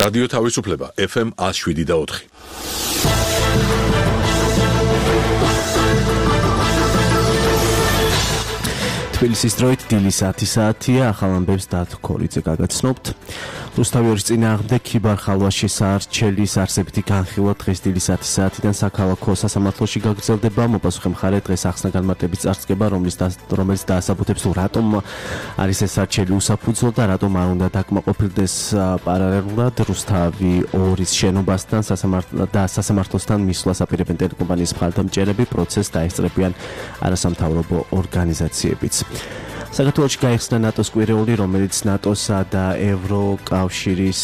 რადიო თავისუფლება FM 107.4. თბილისის დროით დილის 10 საათია, ახალ ამბებს დათო ქორიძე გაგაცნობთ. რუსთავიორის წინააღმდეგ ქიბარ ხალვაში საარჩელის არსებითი განხილვა დღეს დილის 10 საათიდან საქალაქო სასამართლოში გაგრძელდება. მოპასუხე მხარე დღეს ახსნა განმარტების წარსდგება, რომელიც დაასაბუთებს თუ რატომ არის ეს არჩელი უსაფუძვლო და რატომ არ უნდა დაკმაყოფილდეს პარალელურად რუსთავი 2-ის შენობასთან და სასამართლოსთან მისვლას აპირებენ ტელეკომპანიის მხარდამჭერები, პროცესს დაესწრებიან არასამთავრობო ორგანიზაციებიც. საქართველოში გაიხსნა ნატოს კვირეული, რომელიც ნატოსა და ევროკავშირის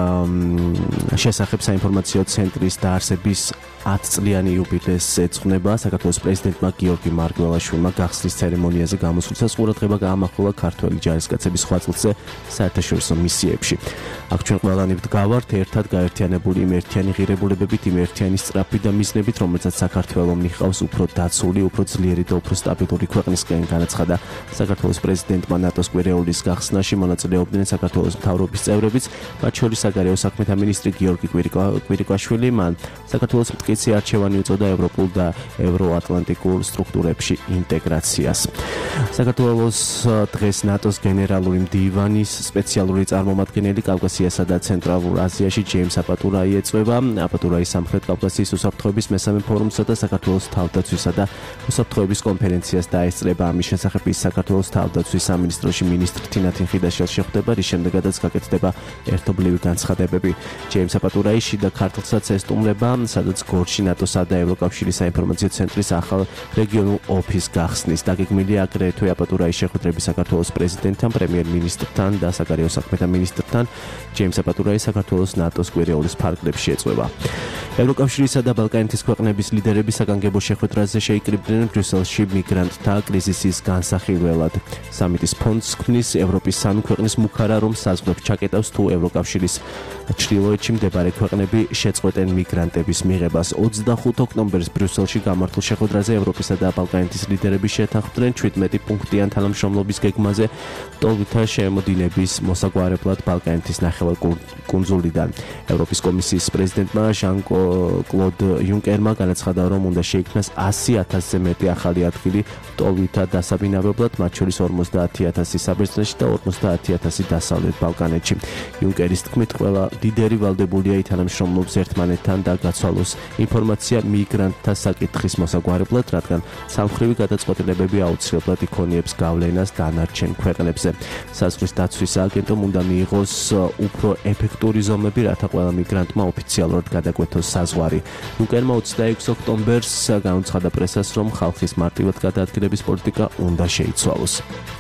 შესახებ საინფორმაციო ცენტრის დაარსების 10 წლიანი იუბილეს ეძღვნება. საქართველოს პრეზიდენტმა გიორგი მარგველაშვილმა გახსნის ცერემონიაზე გამოსვლისას ყურადღება გაამახვილა ქართველი ჯარისკაცების ხვაწლზე საერთაშორისო მისიებში. აქ ჩვენ ყველანი ვდგავართ ერთად გაერთიანებული იმ ერთიანი ღირებულებებით, იმ ერთიანი სწრაფი და მიზნებით, რომელსაც საქართველოს მიჰყავს უფრო დაცული, უფრო ძლიერი და უფრო სტაბილური ქვეყნისკენ, განაცხადა საქართველოს პრეზიდენტმა ნატოს კვირეულის გახსნაში მონაწილეობდნენ საქართველოს მთავრობის წევრებიც, მათ შორის საგარეო საქმეთა მინისტრი გიორგი კვირიკაშვილი. მან საქართველოს მტკიცე არჩევანი უწოდა ევროპულ და ევროატლანტიკურ სტრუქტურებში ინტეგრაციას. საქართველოს დღეს ნატოს გენერალური მდივანის სპეციალური წარმომადგენელი კავკასიასა და ცენტრალურ აზიაში ჯეიმს აპატურაი ეწვევა. აპატურაი სამხრეთ კავკასიის უსაფრთხოების მესამე ფორუმსა და საქართველოს თავდაცვისა და უსაფრთხოების კონფერენციას დაესწრება. ამის შესახებ ის საქართველოს თავდაცვის სამინისტროში მინისტრ თინათინ ხიდაშელს შეხვდება, რის შემდეგაც გაკეთდება ერთობლივი განცხადებები. ჯეიმს აპატურაი შიდა ქართლსაც ესტუმრება, სადაც გორში ნატოსა და ევროკავშირის საინფორმაციო ცენტრის ახალ რეგიონულ ოფისს გახსნის. დაგეგმილია აგრეთვე აპატურაის შეხვედრები საქართველოს პრეზიდენტთან, პრემიერ-მინისტრთან და საგარეო საქმეთა მინისტრთან. ჯეიმს აპატურაი საქართველოს ნატოს კვირეულის ფარგლებში ეწვევა. ევროკავშირისა და ბალკანეთის ქვეყნების ლიდერები საგანგებო შეხვედრაზე შეიკრიბნენ ბრიუსელში მიგრანტთა კრიზისის განსახილველად. სამიტის ფონდს ქმნის ევროპის 3 ქვეყნის მუქარა, რომ საზღვრებს ჩაკეტავს თუ ევროკავშირის ჩრდილოეთში მდებარე ქვეყნები შეწყვეტენ მიგრანტების მიღებას. 25 ოქტომბერს ბრიუსელში გამართულ შეხვედრაზე ევროპისა და ბალკანეთის ლიდერები შეთანხმდნენ 17 პუნქტიან თანამშრომლობის გეგმაზე ტოლვითა შემოდინების მოსაგვარებლად ბალკანეთის ნახევარკუნძულიდან. ევროპის კომისიის პრეზიდენტმა ჟან-კლოდ იუნკერმა განაცხადა, რომ უნდა შეიქმნას 100,000-ზე მეტი ახალი ადგილი ტოლვითა დასაბინავებლად, მათ შორის 50,000 საბერძნეთში და 50,000 დასავლეთ ბალკანეთში. იუნკერის თქმით, ყველა ლიდერი ვალდებულია ითანამშრომლობს ერთმანეთთან და გაცვალოს ინფორმაცია მიგრანტთა საკითხის მოსაგვარებლად, რადგან სამხრივი გადაწყვეტილებები აუცილებლად იქონიებს გავლენას დანარჩენ ქვეყნებზე. საზღვრის დაცვის სააგენტომ უნდა მიიღოს უფრო ეფექტური ზომები, რათა ყველა მიგრანტმა ოფიციალურად გადაკვეთოს საზღვარი. იუნკერმა 26 ოქტომბერს განუცხადა პრესას, რომ ხალხის მარტივად გადაადგილების პოლიტიკა უნდა შეიცვალოს.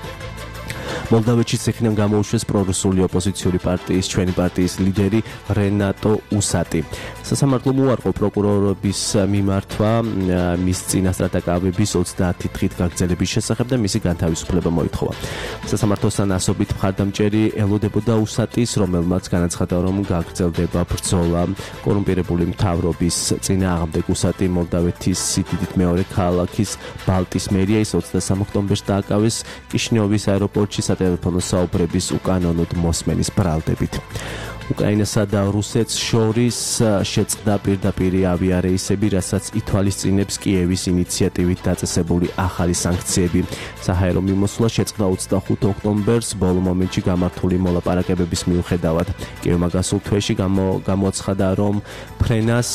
მოლდავეთში ციხიდან გამოუშვეს პრორუსული ოპოზიციური პარტიის ჩვენი პარტიის ლიდერი რენატო უსატი. სასამართლომ უარყო პროკურორების მიმართვა მის წინასწარ დაკავების 30 დღით გაგრძელების შესახებ და მისი განთავისუფლება მოითხოვა. სასამართლოსთან ასობით მხარდამჭერი ელოდებოდა უსატის, რომელმაც განაცხადა, რომ გაგრძელდება ბრძოლა კორუმპირებული მთავრობის წინააღმდეგ. უსატი მოლდავეთის სიდიდით მეორე ქალაქის ბალტის მერია, ის 23 ოქტომბერს დააკავეს კიშინიოვის აეროპორტში სატელეფონო საუბრების უკანონოდ მოსმენის ბრალდებით. უკრაინასა და რუსეთს შორის შეწყდა პირდაპირი ავიარეისები, რასაც ითვალისწინებს კიევის ინიციატივით დაწესებული ახალი სანქციები. საჰაერო მიმოსვლა შეწყდა 25 ოქტომბერს ბოლო მომენტში გამართული მოლაპარაკებების მიუხედავად. კიევმა გასულ თვეში გამოაცხადა, რომ ფრენას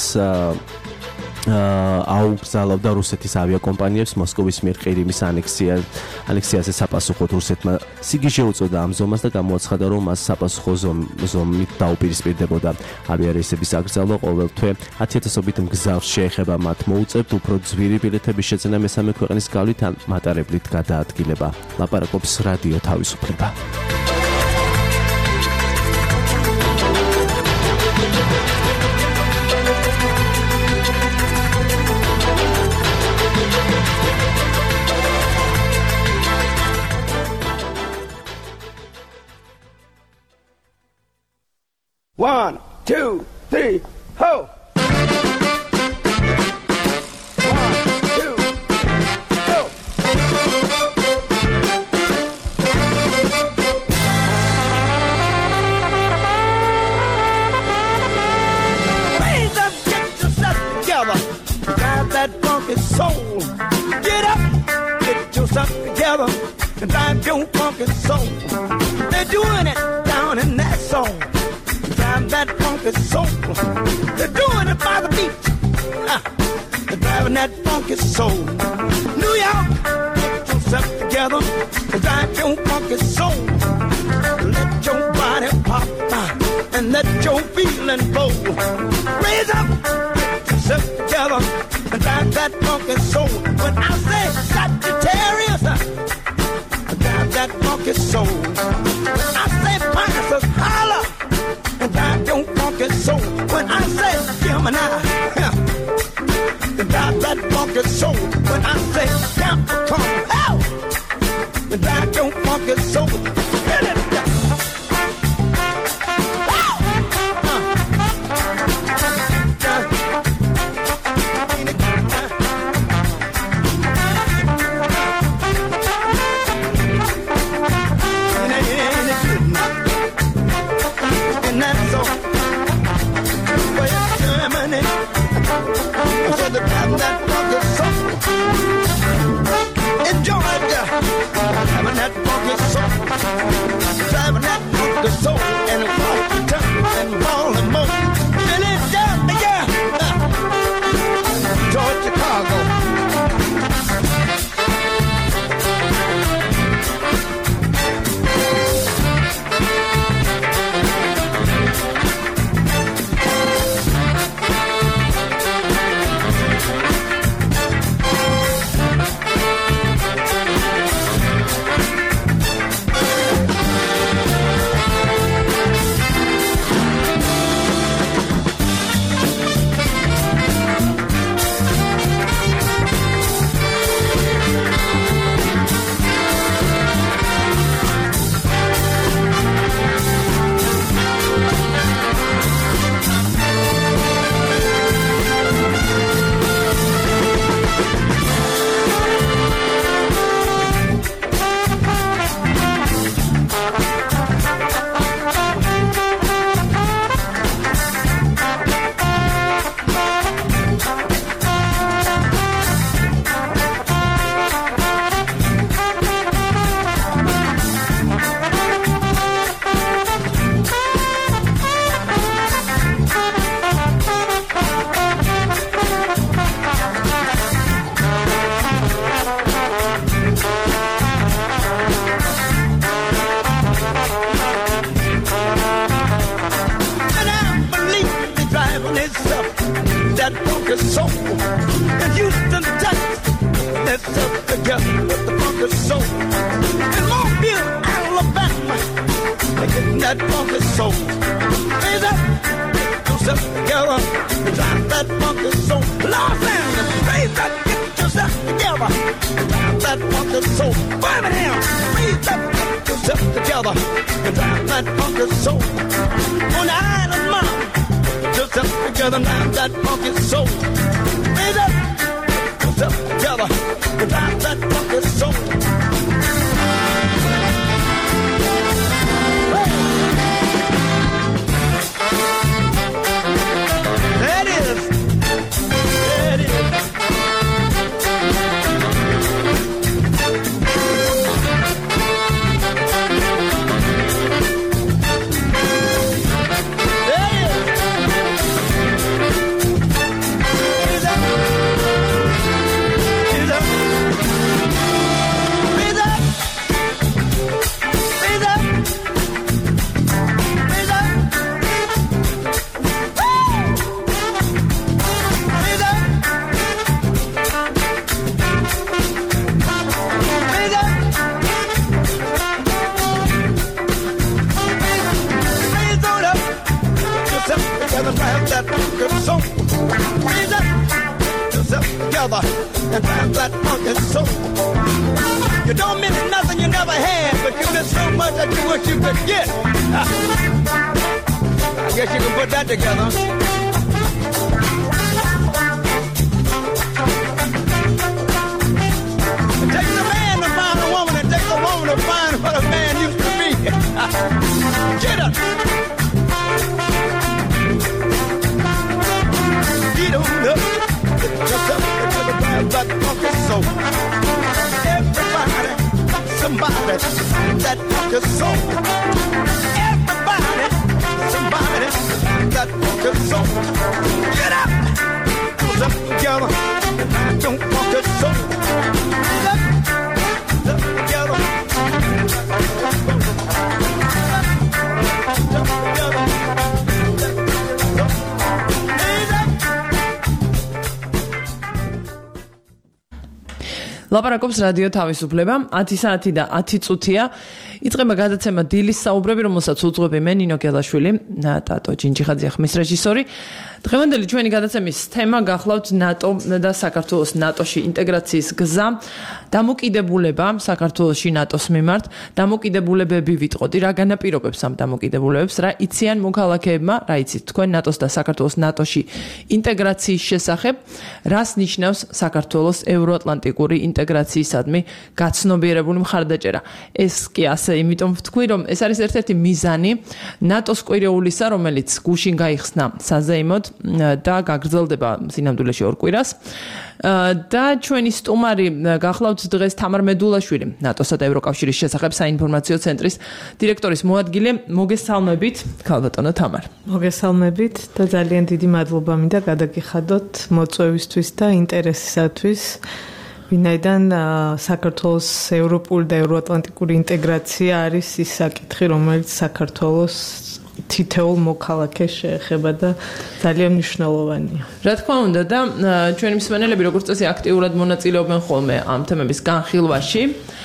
აუგზავნდა რუსეთის ავიაკომპანიებს მოსკოვის მიერ ყირიმის ანექსიაზე საპასუხოდ. რუსეთმა სიგი შეუწოდა ამ ზომას და გამოაცხადა, რომ მას sapasukho ზომით დაუპირისპირდებოდა. ავიარეისების აკრძალვა ყოველ თვე 10,000-ობით მგზავრს შეეხება, მათ მოუწევთ უფრო ძვირი ბილეთების შეძენა მესამე ქვეყნის გავლით ან მატარებლით გადაადგილება. ლაპარაკობს რადიო თავისუფლება. One, two, three, ho! yourself together and drive your funky soul. They're doing it down in that soul. Drive that funky soul. They're doing it by the beach. They're driving that funky soul. New York, get yourself together and drive your funky soul. Let your body pop and let your feeling flow. Raise up, get yourself together and drive that funky soul. When I say Sagittarius, drive that funky soul. When I say Pisces, holler and drive your funky soul. When I say Gemini, drive that funky soul. When I say Capricorn, drive your funky soul. Hit it. Driving that funky soul and walk the tongue and ball and moan. Billy down, yeah. George Chicago. Get up! Get on up! Get yourself into the bad, black funky soul. Everybody funky soul. Everybody, somebody got funky soul. Get up, put up together. Don't funky soul. Get up together. ლაპარაკობს რადიო თავისუფლება 10 საათი და 10 წუთია იწყება გადაცემა დილის საუბრები რომელსაც უძღვები მე ნინო გელაშვილი ტატო ჯინჯიხაძე ხმის რეჟისორი დღევანდელი ჩვენი გადაცემის თემა გახლავთ ნატო და საქართველოს ნატოში ინტეგრაციის გზა დამოკიდებულება საქართველოში ნატოს მიმართ დამოკიდებულებები ვიტყოდი რა განაპირობებს ამ დამოკიდებულებებს რა იციან მოქალაქეებმა რა იცით თქვენ ნატოს და საქართველოს ნატოში ინტეგრაციის შესახებ რას ნიშნავს საქართველოს ევროატლანტიკური ინტეგრაციისადმი გაცნობიერებული მხარდაჭერა ეს კი ასე იმიტომ ვთქვი რომ ეს არის ერთ-ერთი მიზანი ნატოს კვირეულისა რომელიც გუშინ გაიხსნა საზეიმოდ და გაგრძელდება სინამდვილეში 2 კვირას და ჩვენი სტუმარი გახლავთ დღეს თამარ მედულაშვილი ნატოსა და ევროკავშირის შესახებ საინფორმაციო ცენტრის დირექტორის მოადგილე მოგესალმებით ქალბატონო თამარ მოგესალმებით და ძალიან დიდი მადლობა მინდა გადაგიხადოთ მოწვევისთვის და ინტერესისათვის ვინაიდან საქართველოს ევროპული და ევროატლანტიკური ინტეგრაცია არის ის საკითხი რომელიც საქართველოს თითოეულ მოქალაქეს შეეხება და ძალიან მნიშვნელოვანია. რა თქმა უნდა და ჩვენი მსმენელები როგორც წესი აქტიურად მონაწილეობენ ხოლმე ამ თემების განხილვაში.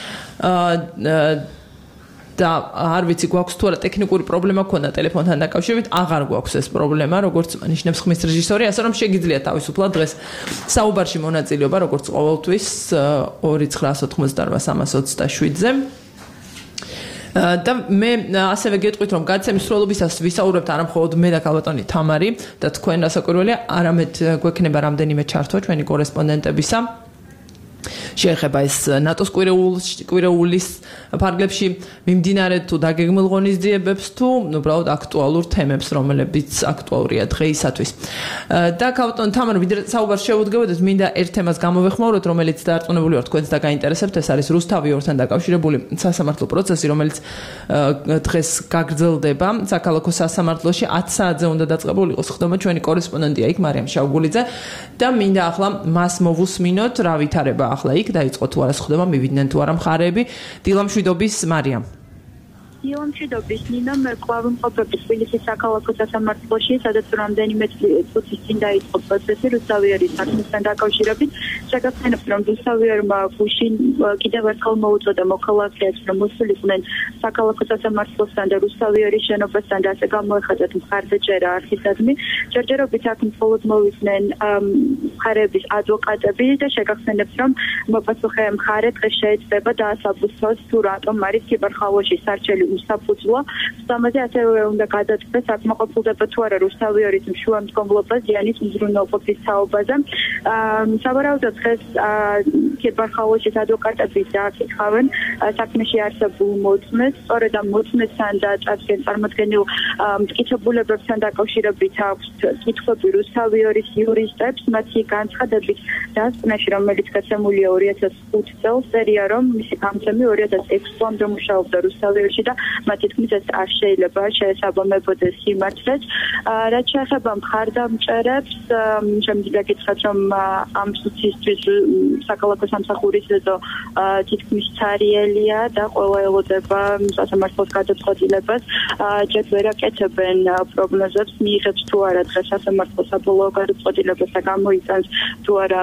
და არ ვიცი გვაქვს თუ არა ტექნიკური პრობლემა ქონდა ტელეფონთან დაკავშირებით, აღარ გვაქვს ეს პრობლემა, როგორც ნიშნავს ხმის რეჟისორი, ასე რომ შეგიძლიათ თავისუფლად დღეს საუბარში მონაწილეობა, როგორც ყოველთვის 2988327-ზე. და მე ასევე გეტყვით რომ გადაცემის სრულობისას ვისაუბრებთ არა მხოლოდ მე და ქალბატონი თამარი და თქვენ რასაკვირველია, არამედ გვექნება რამდენიმე ჩართვა ჩვენი კორესპონდენტებისა. შეეხება ეს ნატოს კვირეულის ფარგლებში მიმდინარე თუ დაგეგმილ ღონისძიებებს თუ უბრალოდ აქტუალურ თემებს რომლებიც აქტუალურია დღეისათვის. და ქალბატონ თამარ ვიდრე საუბარს შევუდგებოდეთ მინდა ერთ თემას გამოვეხმაუროთ რომელიც დაარწმუნებული ვარ თქვენს და გაინტერესებთ ეს არის რუსთავი ორთან დაკავშირებული სასამართლო პროცესი რომელიც დღეს გაგრძელდება საქალაქო სასამართლოში 10 საათზე უნდა დაწყებული იყოს ხდომა ჩვენი კორესპონდენტია იქ მარიამ შავგულიძე და მინდა ახლა მას მოვუსმინოთ რა ვითარება ახლა იქ დაიწყო თუ არა ხდომა მივიდნენ თუ არა მხარეები დილამშვიდობის მარიამ დილამშვიდობის ნინო მე კვლავ მყოფები თბილისის საქალაქო სასამართლოში სადაც რამდენიმე წუთის წინ დაიწყო პროცესი რუსთავიერის საქმესთან დაკავშირებით შეგახსენებთ რომ რუსთავიერმა გუშინ კიდევ ერთხელ მოუწოდა მოქალაქეებს რომ მოსულიყვნენ საქალაქო სასამართლოსთან და რუსთავიერის შენობასთან და ასე გამოეხადათ მხარდაჭერა არქისადმი ჯერჯერობით აქ მხოლოდ მოვიდნენ მხარეების ადვოკატები და შეგახსენებთ რომ მოპასუხე მხარე დღეს შეიძლება დაასაბუთოს თუ რატომ არის კიბერხალვაში სარჩელი საფუძვლა, ამაზე ასევე უნდა გადაწყვეტს აკმაყოფილდება თუ არა რუსთავიერის მშუამდგომლობა ზიანის უზრუნველყოფის თაობაზე. სავარაუდოდ დღეს კიბერხალვაშის ადვოკატები დააკითხავენ საქმეში არსებულ მოწმეს, სწორედ ამ მოწმესთან და წარმოქმნილ მტკიცებულებებთან დაკავშირებით აქვს კითხვები რუსთავიერის იურისტებს, მათი განცხადებით დასკვნაში, რომელიც გაცემულია 2005 წელს, წერია რომ მისი გამცემი 2006 წლამდე მუშაობდა რუსთავიერში და მათი თქმით ეს არ შეიძლება შეესაბამებოდეს სიმართლეს. რაც შეეხება მხარდამჭერებს, შემიძლია გითხრათ, რომ ამ სუცისთვის საქალაქო სამსახურის ვეზო თითქმის ცარიელია და ყველა ელოდება სასამართლოს გადაწყვეტილებას. ჯერ ვერ აკეთებენ პროგნოზებს, მიიღებს თუ არა დღეს სასამართლო საბოლოო გადაწყვეტილებას და გამოიწევს თუ არა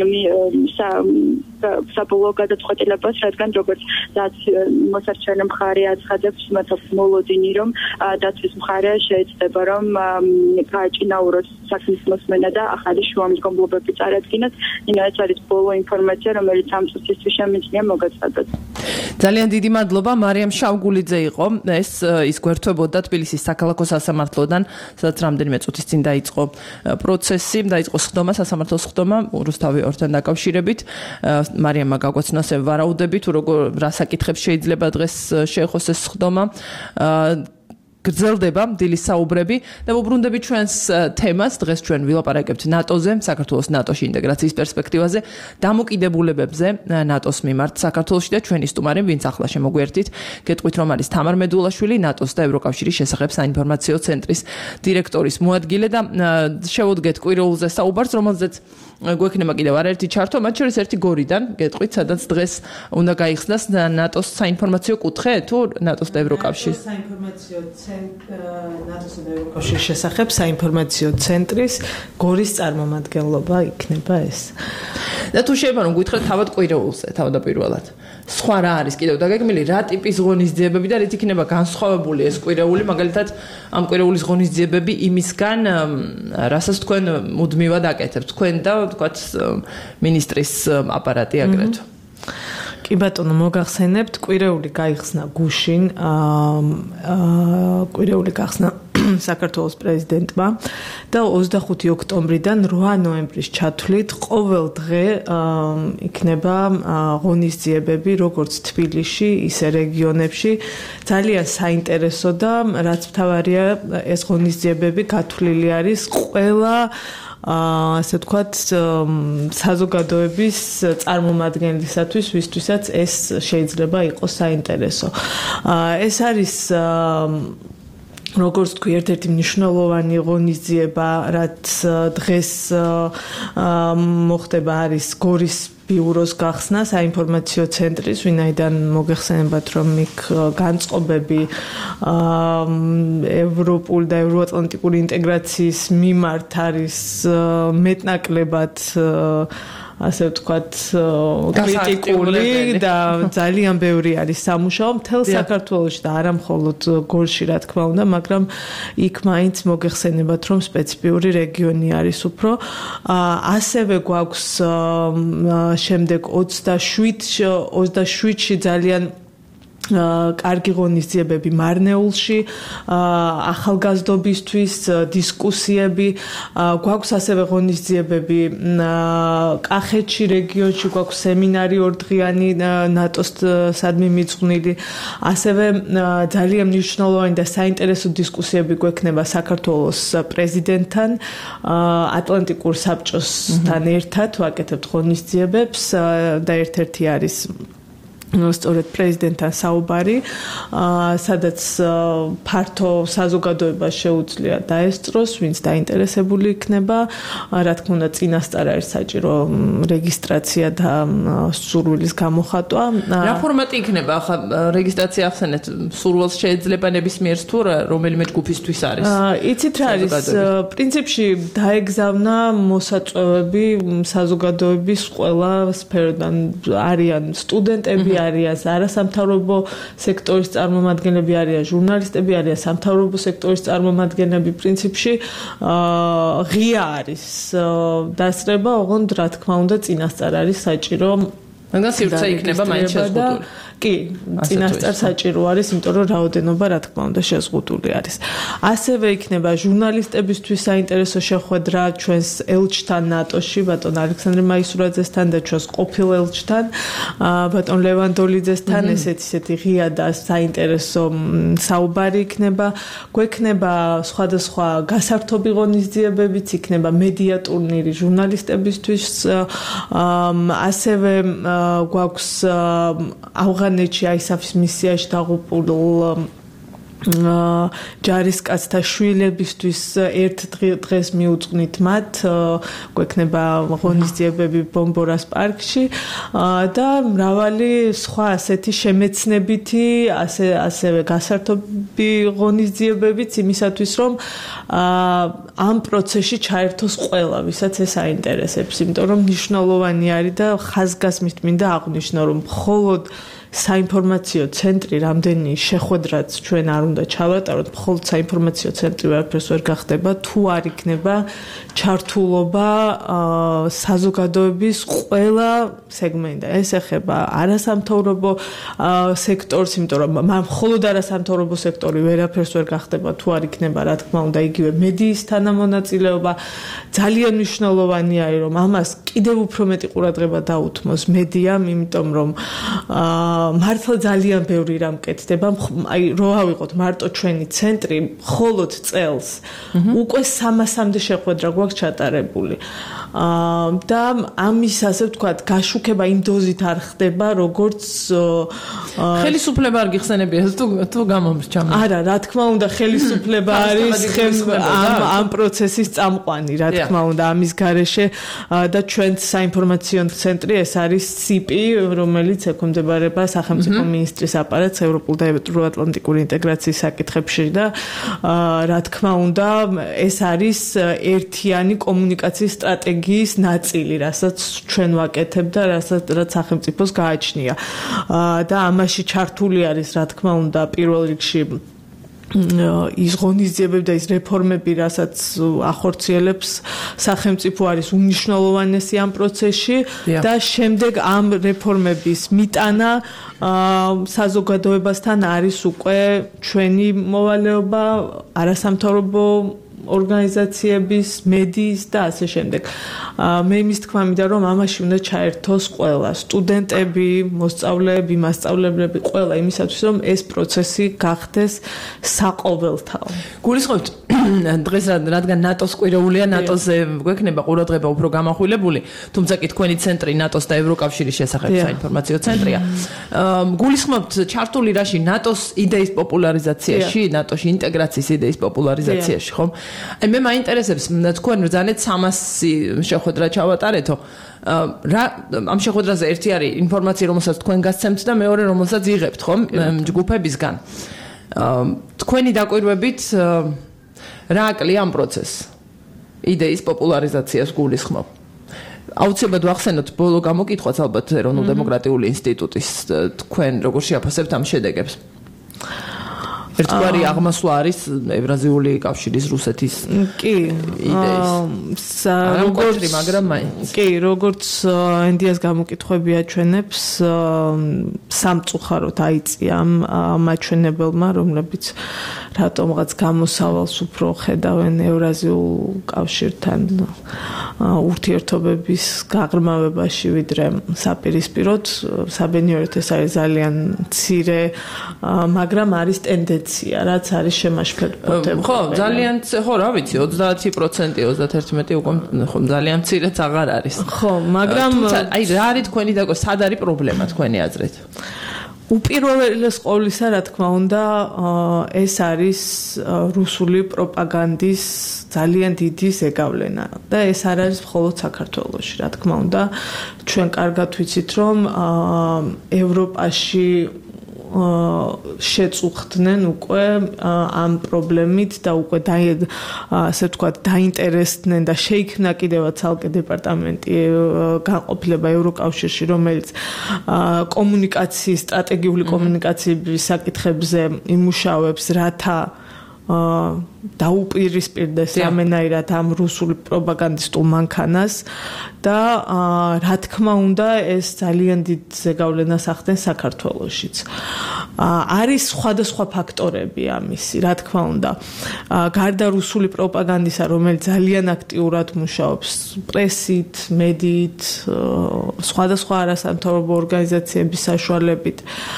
საბოლოო გადაწყვეტილებას, რადგან როგორც მოსარჩენე მხარე აცხადებს, მათ აქვს მოლოდინი, რომ დაცვის მხარე შეეცდება, რომ გააჭინაუროს საქმის მოსმენა და ახალი შუამდგომლობები წარადგინოს. ეს არის ბოლო ინფორმაცია, რომელიც ამ წუთისთვის შემიძლია მოგაცხადოთ. ძალიან დიდი მადლობა მარიამ შავგულიძე იყო ეს ის გვერდთვებოდა თბილისის საქალაქო სასამართლოდან სადაც რამდენიმე წუთის წინ დაიწყო პროცესი დაიწყო სხდომა სასამართლოს სხდომა რუსთავი ორთან დაკავშირებით მარიამმა გაგვაცნოს ვარაუდები თუ როგორ რა საკითხებს შეიძლება დღეს შეეხოს ეს სხდომა გრძელდება დილის საუბრები და ვუბრუნდები ჩვენს თემას. დღეს ჩვენ ვილაპარაკებთ ნატოზე, საქართველოს ნატოში ინტეგრაციის პერსპექტივაზე, დამოკიდებულებებზე ნატოს მიმართ საქართველოში და ჩვენი სტუმარი, ვინც ახლა შემოგვიერთით, გეტყვით რომ არის თამარ მედულაშვილი, ნატოს და ევროკავშირის შესახებ საინფორმაციო ცენტრის დირექტორის მოადგილე და შევუდგეთ კვირეულზე საუბარს, რომელზეც გვექნება კიდევ არაერთი ჩართვა, მათ შორის ერთი გორიდან, გეტყვით, სადაც დღეს უნდა გაიხსნას ნატოს საინფორმაციო კუთხე თუ ნატოს და ევროკავშირის საინფორმაციო ნატოს და ევროკავშირის შესახებ საინფორმაციო ცენტრის გორის წარმომადგენლობა იქნება ეს. და თუ შეიძლება რომ გითხრათ თავად კვირეულზე, თავდაპირველად. სხვა რა არის კიდევ დაგეგმილი, რა ტიპის ღონისძიებები და რით იქნება განსხვავებული ეს კვირეული, მაგალითად, ამ კვირეულის ღონისძიებები იმისგან, რასაც თქვენ მუდმივად აკეთებთ, თქვენ და თქვათ მინისტრის აპარატი აგრეთვე. კი ბატონო, მოგახსენებთ, კვირეული გაიხსნა გუშინ, კვირეული გახსნა საქართველოს პრეზიდენტმა და 25 ოქტომბრიდან 8 ნოემბრის ჩათვლით ყოველ დღე იქნება ღონისძიებები როგორც თბილისში, ისე რეგიონებში. ძალიან საინტერესო და რაც მთავარია, ეს ღონისძიებები გათვლილი არის ყველა ასე ვთქვათ, საზოგადოების წარმომადგენლისათვის, ვისთვისაც ეს შეიძლება იყოს საინტერესო. ეს არის როგორც თქვი, ერთ-ერთი მნიშვნელოვანი ღონისძიება, რაც დღეს მოხდება, არის გორის ბიუროს გახსნა საინფორმაციო ცენტრის, ვინაიდან მოგეხსენებათ, რომ იქ განწყობები ევროპულ და ევროატლანტიკური ინტეგრაციის მიმართ არის მეტნაკლებად ასე ვთქვათ, კრიტიკული და ძალიან ბევრი არის სამუშაო მთელ საქართველოში და არა მხოლოდ გორში, რა თქმა უნდა, მაგრამ იქ მაინც მოგეხსენებათ, რომ სპეციფიური რეგიონი არის უფრო. ასევე გვაქვს შემდეგ 27-ში ძალიან კარგი ღონისძიებები მარნეულში, ახალგაზრდობისთვის დისკუსიები, გვაქვს ასევე ღონისძიებები კახეთში რეგიონში, გვაქვს სემინარი ორდღიანი ნატოს სადმი მიძღვნილი, ასევე ძალიან მნიშვნელოვანი და საინტერესო დისკუსიები გვექნება საქართველოს პრეზიდენტთან, ატლანტიკურ საბჭოსთან ერთად ვაკეთებთ ღონისძიებებს და ერთ-ერთი არის სწორედ პრეზიდენტთან საუბარი, სადაც ფართო საზოგადოებას შეუძლია დაესწროს, ვინც დაინტერესებული იქნება, რა თქმა უნდა, წინასწარ არის საჭირო რეგისტრაცია და სურვილის გამოხატვა. რა ფორმატი იქნება? ახლა რეგისტრაცია ახსენეთ, სურვილს შეიძლება ნებისმიერ თუ რომელიმე ჯგუფისთვის არის. იცით რა არის? პრინციპში დაეგზავნა მოსაწვევები საზოგადოების ყველა სფეროდან, არიან სტუდენტები, არიან არასამთავრობო სექტორის წარმომადგენლები, არიან ჟურნალისტები, არიან სამთავრობო სექტორის წარმომადგენლები. პრინციპში ღია არის დასწრება, ოღონდ რა თქმა უნდა წინასწარ არის საჭირო. მაგრამ სივრცე იქნება მაინც შეზღუდული. კი, წინასწარ საჭირო არის, იმიტომ რომ რაოდენობა რა თქმა უნდა შეზღუდული არის. ასევე იქნება ჟურნალისტებისთვის საინტერესო შეხვედრა ჩვენს ელჩთან ნატოში, ბატონ ალექსანდრე მაისურაძესთან და ჩვენს ყოფილ ელჩთან, ბატონ ლევანდოლიძესთან, ესეთი ღია და საინტერესო საუბარი იქნება. გვექნება სხვადასხვა გასართობი ღონისძიებებიც, იქნება მედია ტურნირი ჟურნალისტებისთვის, ასევე გვაქვს ავღანეთში აისაფის მისიაში დაღუპულ ჯარისკაცთა შვილებისთვის ერთ დღეს მიუძღვნით მათ, გვექნება ღონისძიებები ბომბორას პარკში და მრავალი სხვა ასეთი შემეცნებითი, ასევე გასართობი ღონისძიებებიც იმისათვის, რომ ამ პროცესში ჩაერთოს ყველა, ვისაც ეს აინტერესებს, იმიტომ რომ მნიშვნელოვანი არის და ხაზგასმით მინდა აღვნიშნო, რომ მხოლოდ საინფორმაციო ცენტრი რამდენი შეხვედრაც ჩვენ არ უნდა ჩავატაროთ, მხოლოდ საინფორმაციო ცენტრი ვერაფერს ვერ გახდება, თუ არ იქნება ჩართულობა საზოგადოების ყველა სეგმენტი. ეს ეხება არასამთავრობო სექტორს, იმიტომ რომ მხოლოდ არასამთავრობო სექტორი ვერაფერს ვერ გახდება, თუ არ იქნება, რა თქმა უნდა, იგივე მედიის თანამონაწილეობა. ძალიან მნიშვნელოვანია, რომ ამას კიდევ უფრო მეტი ყურადღება დაუთმოს მედიამ, იმიტომ რომ მართლა ძალიან ბევრი რამ კეთდება. აი რო ავიღოთ მარტო ჩვენი ცენტრი მხოლოდ წელს უკვე 300-მდე შეხვედრა გვაქვს ჩატარებული. და ამის ასე ვთქვათ, გაშუქება იმ დოზით არ ხდება, როგორც ხელისუფლება არ გიხსენებია თუ გამომრჩა. არა, რა თქმა უნდა, ხელისუფლება არის ამ პროცესის წამყვანი, რა თქმა უნდა, ამის გარეშე და ჩვენ საინფორმაციო ცენტრი ეს არის CIPI, რომელიც ექვემდებარება სახელმწიფო მინისტრის აპარატს ევროპულ და ევროატლანტიკური ინტეგრაციის საკითხებში და რა თქმა უნდა, ეს არის ერთიანი კომუნიკაციის სტრატეგიის ნაწილი, რასაც ჩვენ ვაკეთებ და რაც სახელმწიფოს გააჩნია. და ამაში ჩართული არის, რა თქმა უნდა, პირველ რიგში ის ღონისძიებები და ის რეფორმები, რასაც ახორციელებს სახელმწიფო არის უმნიშვნელოვანესი ამ პროცესში და შემდეგ ამ რეფორმების მიტანა საზოგადოებასთან არის უკვე ჩვენი მოვალეობა, არასამთავრობო ორგანიზაციების, მედიის და ასე შემდეგ. მე იმის თქმა მინდა რომ ამაში უნდა ჩაერთოს ყველა, სტუდენტები, მოსწავლეები, მასწავლებლები, ყველა იმისათვის რომ ეს პროცესი გახდეს საყოველთაო. გულისხმობთ დღეს რადგან ნატოს კვირეულია, ნატოზე გვექნება ყურადღება უფრო გამახვილებული, თუმცა კი თქვენი ცენტრი ნატოს და ევროკავშირის შესახებ საინფორმაციო ცენტრია. გულისხმობთ ჩართული რაში ნატოს იდეის პოპულარიზაციაში, ნატოში ინტეგრაციის იდეის პოპულარიზაციაში, ხომ? აი მე მაინტერესებს თქვენ ძალიან 300 შეხვედრა ჩავატარეთო. რა ამ შეხვედრაზე ერთი არის ინფორმაცია, რომელსაც თქვენ გასცემთ და მეორე რომელსაც იღებთ, ხომ? ჯგუფებისგან. თქვენი დაკვირვებით რა აკლია ამ პროცესს? იდეის პოპულარიზაციას გულისხმობ. აუცილებლად ვახსენოთ ბოლო გამოკითხვაც ალბათ ეროვნულ დემოკრატიული ინსტიტუტის თქვენ როგორ შეაფასებთ ამ შედეგებს? ერთგვარი აღმასვლა არის ევრაზიული კავშირის რუსეთის იდეის. როგორც ენდიას გამოკითხვები აჩვენებს, სამწუხაროდ აიწია ამ მაჩვენებელმა, რომლებიც რატომღაც გამოსავალს უფრო ხედავენ ევრაზიულ კავშირთან ურთიერთობების გაღრმავებაში, ვიდრე საპირისპიროდ. საბედნიეროდ ეს არის ძალიან მცირე, მაგრამ არის ტენდენცია, რაც არის შემაშფოთებელი. ხო, ძალიან ხო, რა ვიცი, 30%, 31 უკვე ხო ძალიან მცირეც აღარ არის. ხო, მაგრამ აი რა არის თქვენი და სად არის პრობლემა თქვენი აზრით? უპირველეს ყოვლისა, რა თქმა უნდა, ეს არის რუსული პროპაგანდის ძალიან დიდი ზეგავლენა და ეს არ არის მხოლოდ საქართველოში, რა თქმა უნდა. ჩვენ კარგად ვიცით, რომ ევროპაში შეწუხდნენ უკვე ამ პრობლემით და უკვე ასე ვთქვათ დაინტერესდნენ და შეიქმნა კიდევაც ცალკე დეპარტამენტი განყოფილება ევროკავშირში, რომელიც კომუნიკაციის, სტრატეგიული კომუნიკაციების საკითხებზე იმუშავებს, რათა დაუპირისპირდეს ამენაირად ამ რუსული პროპაგანდისტულ მანქანას და რა თქმა უნდა ეს ძალიან დიდ ზეგავლენას ახდენს საქართველოშიც. არის სხვადასხვა ფაქტორები ამისი, რა თქმა უნდა. გარდა რუსული პროპაგანდისა, რომელიც ძალიან აქტიურად მუშაობს პრესით, მედიით, სხვადასხვა არასამთავრობო ორგანიზაციების საშუალებით,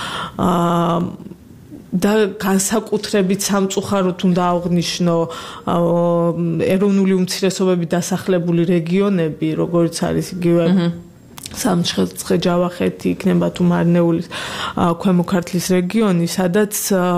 და განსაკუთრებით სამწუხაროდ უნდა აღვნიშნო ეროვნული უმცირესობები დასახლებული რეგიონები, როგორც არის იგივე სამცხე ჯავახეთი, იქნება თუ მარნეულის ქვემო ქართლის რეგიონი, სადაც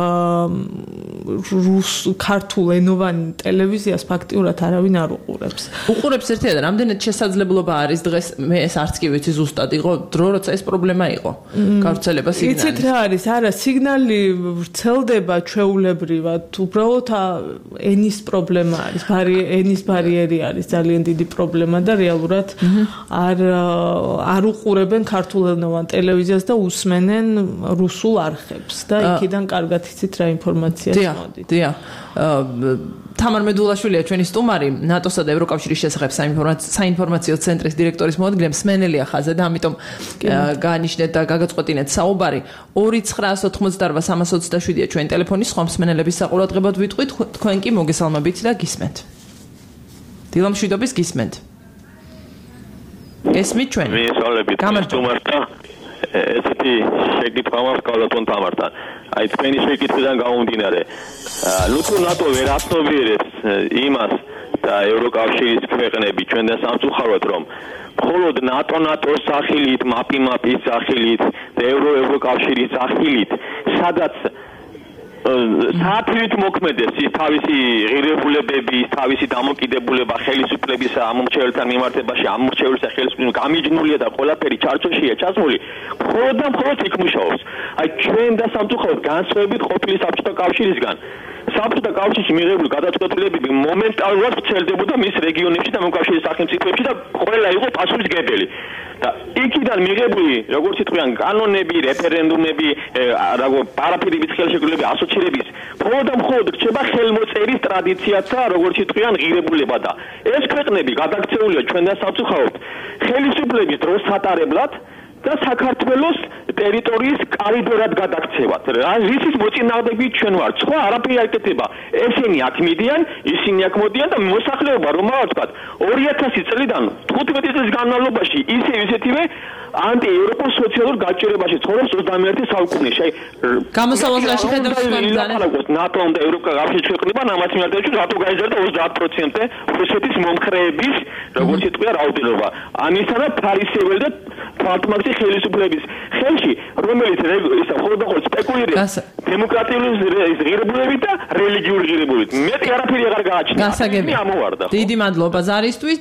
ქართულ ენოვანი ტელევიზიას ფაქტიურად არავინ არ უყურებს. უყურებს ერთადერთად, რამდენად შესაძლებლობა არის დღეს, მე ეს არც კი ვიცი ზუსტად იყო დრო, როცა ეს პრობლემა იყო. გავრცელება სიგნალის. იცით რა არის? არა, სიგნალი ვრცელდება ჩვეულებრივად, უბრალოდ ენის პრობლემა არის, ენის ბარიერი არის ძალიან დიდი პრობლემა და რეალურად არ უყურებენ ქართულენოვან ტელევიზიას და უსმენენ რუსულ არხებს და იქიდან კარგად იცით რა ინფორმაციას მოდით. დიახ. თამარ მედულაშვილია ჩვენი სტუმარი, ნატოსა და ევროკავშირის შესახებ საინფორმაციო ცენტრის დირექტორის მოადგილე, მსმენელია ხაზზე და ამიტომ გაანიშნეთ და გაგაწყვეტინეთ საუბარი. 2988327-ია ჩვენი ტელეფონი, სხვა მსმენელების საყურადღებოდ ვიტყვით, თქვენ კი მოგესალმებით და გისმენთ. დილამშვიდობის გისმენთ. გესმით ჩვენ? მისალებით თუმცა ესეთი შეკითხვა მაქვს კალათონ თამართან. აი თქვენი შეკითხვიდან გამომდინარე, თუ ნატო ვერ აცნობიერებს იმას და ევროკავშირის ქვეყნები ჩვენთან სამწუხაროდ რომ მხოლოდ ნატოს სახილით, მაპის სახილით და ევროკავშირის სახილით, სადაც საათივით მოქმედებს ის თავისი ღირებულებების, თავისი დამოკიდებულება ხელისუფლების ამორჩეველთან მიმართებაში, ამორჩეველის ხელისუფლება გამიჯნულია და ყველაფერი ჩარჩოშია ჩასმული, მხოლოდ და მხოლოდ იქ მუშაობს. აი ჩვენ და სამწუხაროდ განსხვავებით ყოფილი საბჭოთა კავშირისგან საბჭოთა კავშირში მიღებული გადაწყვეტილებები მომენტალურად ვრცელდებოდა მის რეგიონებში და მოკავშირის სახელმწიფოებში და ყველა იყო პასუხისმგებელი. და იქიდან მიღებული, როგორც იტყვიან, კანონები, რეფერენდუმები, პარაფირების ხელშეკრულებები, ასოცირების, მხოლოდ და მხოლოდ რჩება ხელმოწერის ტრადიციაც და როგორც იტყვიან, ღირებულება და ეს ქვეყნები გადაქცეულია ჩვენთან სამწუხაროდ ხელისუფლების დროს სატარებლად და საქართველოს ტერიტორიის კორიდორად გადაქცევად. რისის მოწინააღმდეგე ჩვენ ვართ. სხვა არაფერი არ იკეთება. ესენი აქ მიდიან, ისინი აქ მოდიან და მოსახლეობა რომ ვთქვათ 2000 წლიდან 15 წლის განმავლობაში ისეთივე ანტიევროპულ სოციალურ გაჭირებაში ცხოვრობს 21 საუკუნეში. აი გამოსავალში ხედავს თქვენ ნატომ და ევროკავშირის ქვეყნებთან ამას მიმართებაში რატო გაიზარდა 30% რუსეთის მომხრეების როგორც იტყვია რაოდენობა. ამისადა ფარისეველი და თვალთმაგზი ხელისუფლების ხელში, რომელიც ისა მხოლოდ სპეკულირებს დემოკრატიული ღირებულებით და რელიგიური ღირებულებით. მეტი არაფერი აღარ გააჩნია. გასაგები. დიდი მადლობა ზარისთვის,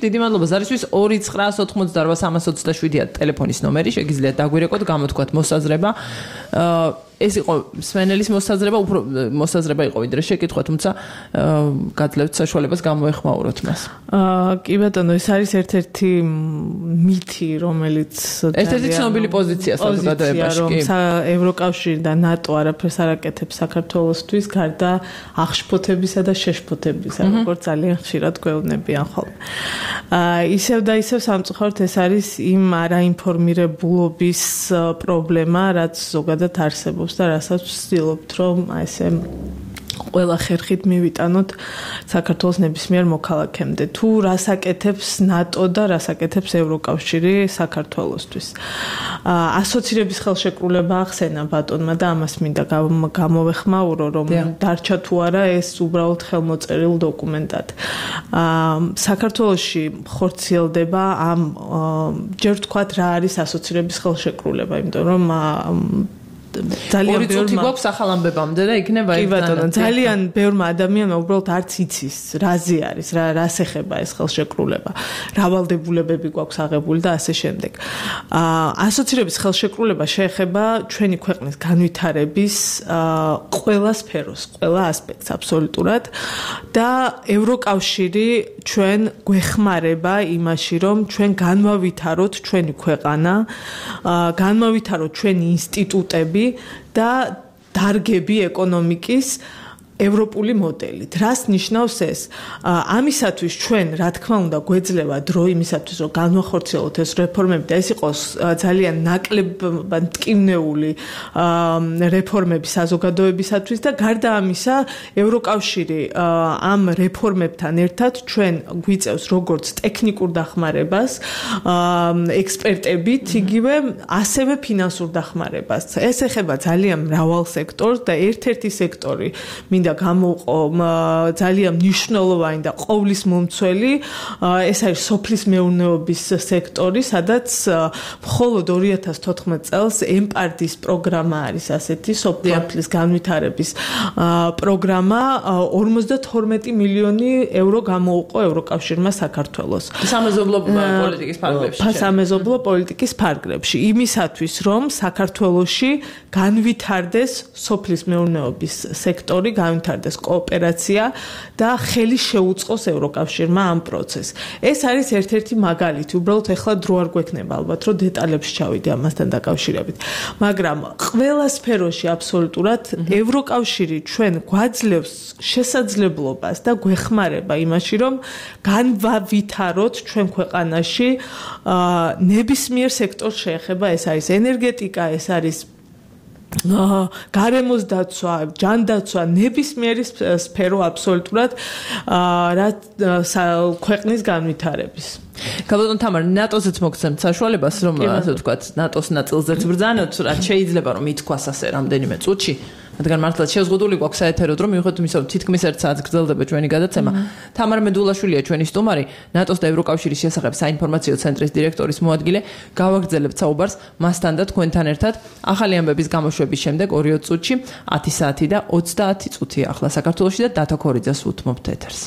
2998327-327-ია ტელეფონის ნომერი, შეგიძლიათ დაგვირეკოთ, გამოთქვათ მოსაზრება. ეს იყო სვენელის მოსაზრება, უფრო მოსაზრება იყო ვიდრე შეკითხვა, თუმცა გაძლევთ საშუალებას გამოეხმაუროთ მას. კი ბატონო, ეს არის ერთ-ერთი მითი, რომელიც ერთ-ერთი ცნობილი პოზიცია საზოგადოებაში, კი. ევროკავშირი და ნატო არაფერს არ აკეთებს საქართველოსთვის, გარდა აღშფოთებისა და შეშფოთებისა, როგორც ძალიან ხშირად გვეუბნებიან ხოლმე. ისევ და ისევ სამწუხაროდ ეს არის იმ არაინფორმირებულობის პრობლემა, რაც ზოგადად არსებობს. და რასაც ვცდილობთ რომ ესე ყველა ხერხით მივიტანოთ საქართველოს ნებისმიერ მოქალაქემდე. თუ რას აკეთებს ნატო და რას აკეთებს ევროკავშირი საქართველოსთვის. ასოცირების ხელშეკრულება ახსენა ბატონმა და ამას მინდა გამოვეხმაურო, რომ დარჩა თუ არა ეს უბრალოდ ხელმოწერილ დოკუმენტად. საქართველოში ხორციელდება ამ ჯერ ვთქვათ რა არის ასოცირების ხელშეკრულება, იმიტომ რომ ძალიან ბევრი გვაქვს ახალ ამბებამდე და იქნება კი ბატონო, ძალიან ბევრმა ადამიანმა უბრალოდ არც იცის რაზე არის, რას ეხება ეს ხელშეკრულება. რა ვალდებულებები გვაქვს აღებული და ასე შემდეგ. ასოცირების ხელშეკრულება შეეხება ჩვენი ქვეყნის განვითარების ყველა სფეროს, ყველა ასპექტს აბსოლუტურად და ევროკავშირი ჩვენ გვეხმარება იმაში, რომ ჩვენ განვავითაროთ ჩვენი ქვეყანა, განვავითაროთ ჩვენი ინსტიტუტები და დარგები ეკონომიკის ევროპული მოდელით. რას ნიშნავს ეს? ამისათვის ჩვენ, რა თქმა უნდა, გვეძლევა დრო იმისათვის, რომ განვახორციელოთ ეს რეფორმები და ეს იყოს ძალიან ნაკლებად მტკივნეული რეფორმები საზოგადოებისათვის და გარდა ამისა, ევროკავშირი ამ რეფორმებთან ერთად ჩვენ გვიწევს როგორც ტექნიკურ დახმარებას, ექსპერტებით, იგივე ასევე ფინანსურ დახმარებას. ეს ეხება ძალიან მრავალ სექტორს და ერთ-ერთი სექტორი და გამოვყო ძალიან მნიშვნელოვანი და ყოვლის მომცველი ეს არის სოფლის მეურნეობის სექტორი, sadაც მხოლოდ 2014 წელს ემპარდის პროგრამა არის ასეთი სოფლის განვითარების პროგრამა 52 მილიონი ევრო გამოუყო ევროკავშირმა საქართველოს სამეზობლო პოლიტიკის ფარგლებში. სამეზობლო პოლიტიკის ფარგლებში იმისათვის რომ საქართველოში განვითარდეს სოფლის მეურნეობის სექტორი, განვითარდეს კოოპერაცია და ხელი შეუწყოს ევროკავშირმა ამ პროცესს. ეს არის ერთ-ერთი მაგალითი. უბრალოდ ეხლა დრო არ გვექნება ალბათ, რომ დეტალებში ჩავიდე ამასთან დაკავშირებით. მაგრამ ყველა სფეროში აბსოლუტურად ევროკავშირი ჩვენ გვაძლევს შესაძლებლობას და გვეხმარება იმაში, რომ განვავითაროთ ჩვენ ქვეყანაში ნებისმიერ სექტორს შეეხება, ეს არის ენერგეტიკა, ეს არის გარემოს დაცვა, ჯანდაცვა, ნებისმიერი სფერო აბსოლუტურად რაც ქვეყნის განვითარების. გაბატონ თამარ, ნატოზეც მოგცემთ საშუალებას, რომ ასე ვთქვათ, ნატოს ნაწილზეც ბრძანოთ, რაც შეიძლება რომ ითქვას ასე რამდენიმე წუთში. რადგან მართლაც შეზღუდული გვაქვს საეთეროდ, რომ მივხვდეთ იმის, რომ თითქმის 1 საათს გრძელდება ჩვენი გადაცემა. თამარ მედულაშვილია ჩვენი სტუმარი, ნატოს და ევროკავშირის შესახებ საინფორმაციო ცენტრის დირექტორის მოადგილე. გავაგრძელებთ საუბარს მასთან და თქვენთან ერთად. ახალი ამბების გამოშვების შემდეგ 2 წუთში 10 საათი და 30 წუთია ახლა საქართველოში და დათო ქორიძეს უთმობთ ეთერს.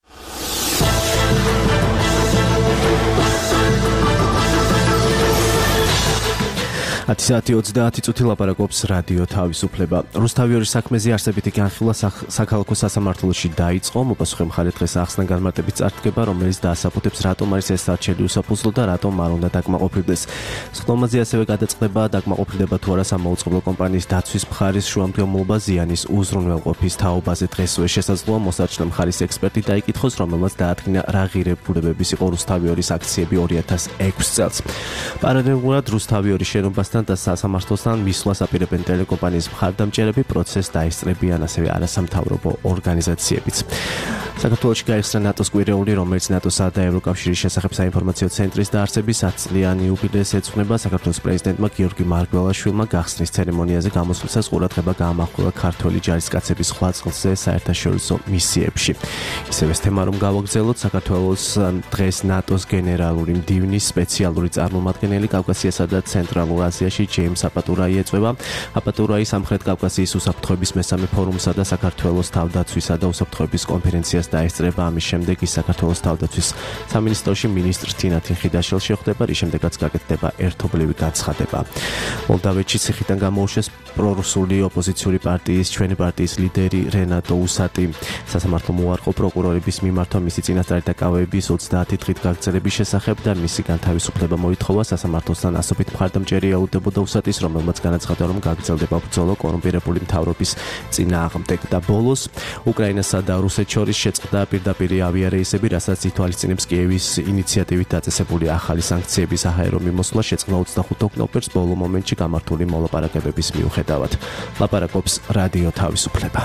ათი 30 წუთი ლაპარაკობს რადიო თავისუფლება. რუსთავიორის საქმეზე არსებითი განხილვა საქალაქო სასამართლოში დაიწყო. მოპასუხე მხარე დღეს ახსნა განმარტებით წარდგება, რომელიც დაასაფუთებს რატომ არის ეს საარჩევნო უსაფუძვლო და რატომ არ უნდა დაკმაყოფილდეს. სხდომაზე ასევე გადაწყდება დაკმაყოფილდება თუ არა სამაუწყებლო კომპანიის დაცვის მხარის შუამდგომლობა ზიანის უზრუნველყოფის თაობაზე. დღესვე შესაძლოა მოსარჩენე მხარის ექსპერტი დაიკითხოს, რომელმაც დაადგინა რა ღირებულებების იყო რუსთავიორის აქციები 2006 წელს. პარალელურად რუსთავიორის შენობასთან და სასამართლოსთან მისვლას აპირებენ ტელეკომპანიის მხარდამჭერები, პროცესს დაესწრებიან ასევე არასამთავრობო ორგანიზაციებიც. საქართველოში გაიხსნა ნატოს კვირეული, რომელიც ნატოსა და ევროკავშირის შესახებ საინფორმაციო ცენტრის დაარსების 100 წლიანი იუბილეს ეძღვნება. საქართველოს პრეზიდენტმა გიორგი მარგველაშვილმა გახსნის ცერემონიაზე გამოსვლისას ყურადღება გაამახვილა ქართველი ჯარისკაცების ხვაწყლზე საერთაშორისო მისიებში. ისევე თემა რომ გავაგრძელოთ, საქართველოს დღეს ნატოს გენერალური მდივნის სპეციალური წარმომადგენელი კავკასიასა და ცენტრალურ აზიაში ჯეიმს აპატურაი ეწვევა. აპატურაი სამხრეთ კავკასიის უსაფრთხოების მესამე ფორუმსა და საქართველოს თავდაცვისა და უსაფრთხოების კონფერენციას დაესწრება. ამის შემდეგ ის საქართველოს თავდაცვის სამინისტროში მინისტრ თინა თინხიდაშვილს შეხვდება, რის შემდეგაც გაკეთდება ერთობლივი განცხადება. მოლდავეთში ციხიდან გამოუშვეს პრორუსული ოპოზიციური პარტიის ჩვენი პარტიის ლიდერი რენატო უსატი. სასამართლომ უარყო პროკურორების მიმართვა მისი წინასწარი დაკავების 30 დღით გაგრძელების შესახებ და მისი განთავისუფლება მოითხოვა. სასამართლოსთან ასობით მხარდამჭერი ელოდებოდა უსატის, რომელმაც განაცხადა, რომ გაგრძელდება ბრძოლა კორუმპირებული მთავრობის წინააღმდეგ. და ბოლოს უკრაინასა და რუსეთს შორის შეწყდა პირდაპირ ავიარეისები, რასაც ითვალისწინებს კიევის ინიციატივით დაწესებული ახალი სანქციების აჰაერო მიმოსვლა შეწყდა 25 ოქტომბერს ბოლო მომენტში გამართული მოლაპარაკებების მიუხედავად. ლაპარაკობს რადიო თავისუფლება.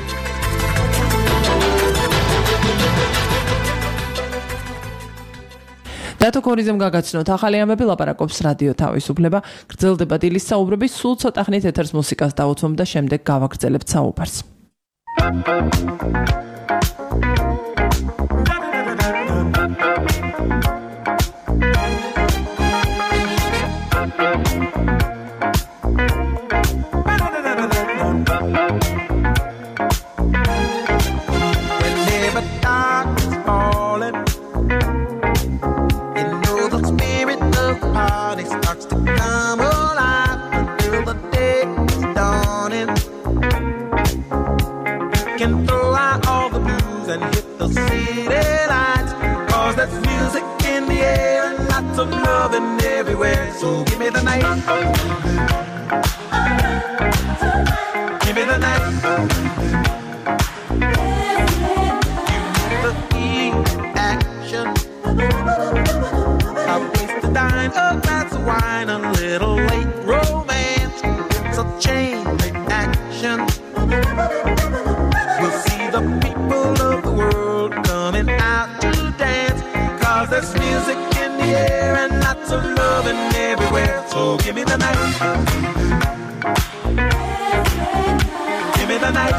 დათო ქორიძემ გაგაცნოთ ახალი ამბები, ლაპარაკობს რადიო თავისუფლება. გრძელდება დილის საუბრები, სულ ცოტა ხნით ეთერს მუსიკას დავუთმობ და შემდეგ გავაგრძელებთ საუბარს. Everywhere, so give me the night. Give me the night. The heat, action. A place to dine, a glass of wine, a little late romance. It's a chain reaction. We'll see the people of the world coming out to dance. 'Cause there's music in the air and lots of loving everywhere. So give me the night. Give me the night.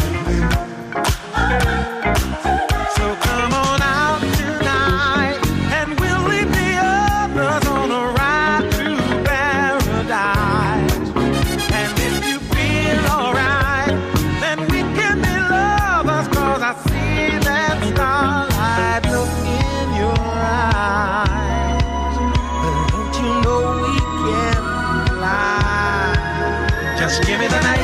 So come on out tonight and we'll leave the others on a ride to paradise. And if you feel alright, then we can be lovers. 'Cause I see that starlight look in your eyes. Don't you know we can fly? Just give me the night.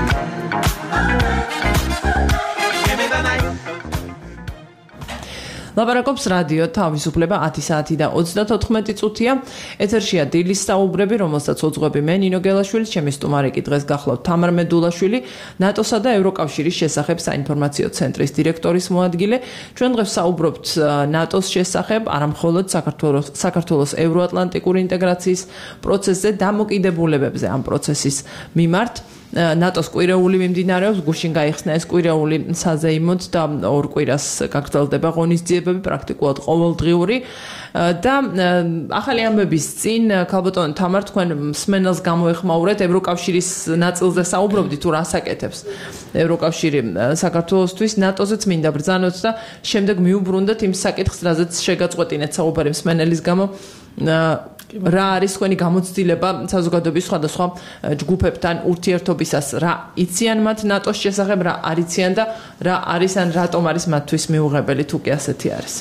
Give me the night. ლაპარაკობს რადიო თავისუფლება 10 საათი და 34 წუთია. ეთერშია დილის საუბრები, რომელსაც უძღვები მე ნინო გელაშვილი, ჩემი სტუმარი კი დღეს გახლავთ თამარ მედულაშვილი, ნატოსა და ევროკავშირის შესახებ საინფორმაციო ცენტრის დირექტორის მოადგილე. ჩვენ დღეს საუბრობთ ნატოს შესახებ, არა მხოლოდ საქართველოს ევროატლანტიკური ინტეგრაციის პროცესზე, დამოკიდებულებებზე ამ პროცესის მიმართ. ნატოს კვირეული მიმდინარეობს, გუშინ გაიხსნა ეს კვირეული საზეიმოდ და ორ კვირას გაგრძელდება ღონისძიებები, პრაქტიკულად ყოველდღიური და ახალი ამბების წინ ქალბატონ თამარ თქვენ მსმენელს გამოეხმაურეთ ევროკავშირის ნაწილზე საუბრობდით თუ რას აკეთებს ევროკავშირი საქართველოსთვის ნატოზეც მინდა ბრძანოთ და შემდეგ მიუბრუნდეთ იმ საკითხს, რაზეც შეგაწყვეტინეთ საუბარი მსმენელის გამო რა არის თქვენი გამოცდილება საზოგადოების სხვადასხვა ჯგუფებთან ურთიერთობისას, რა იციან მათ ნატოს შესახებ, რა არ იციან და რა არის ან რატომ არის მათთვის მიუღებელი თუ კი ასეთი არის.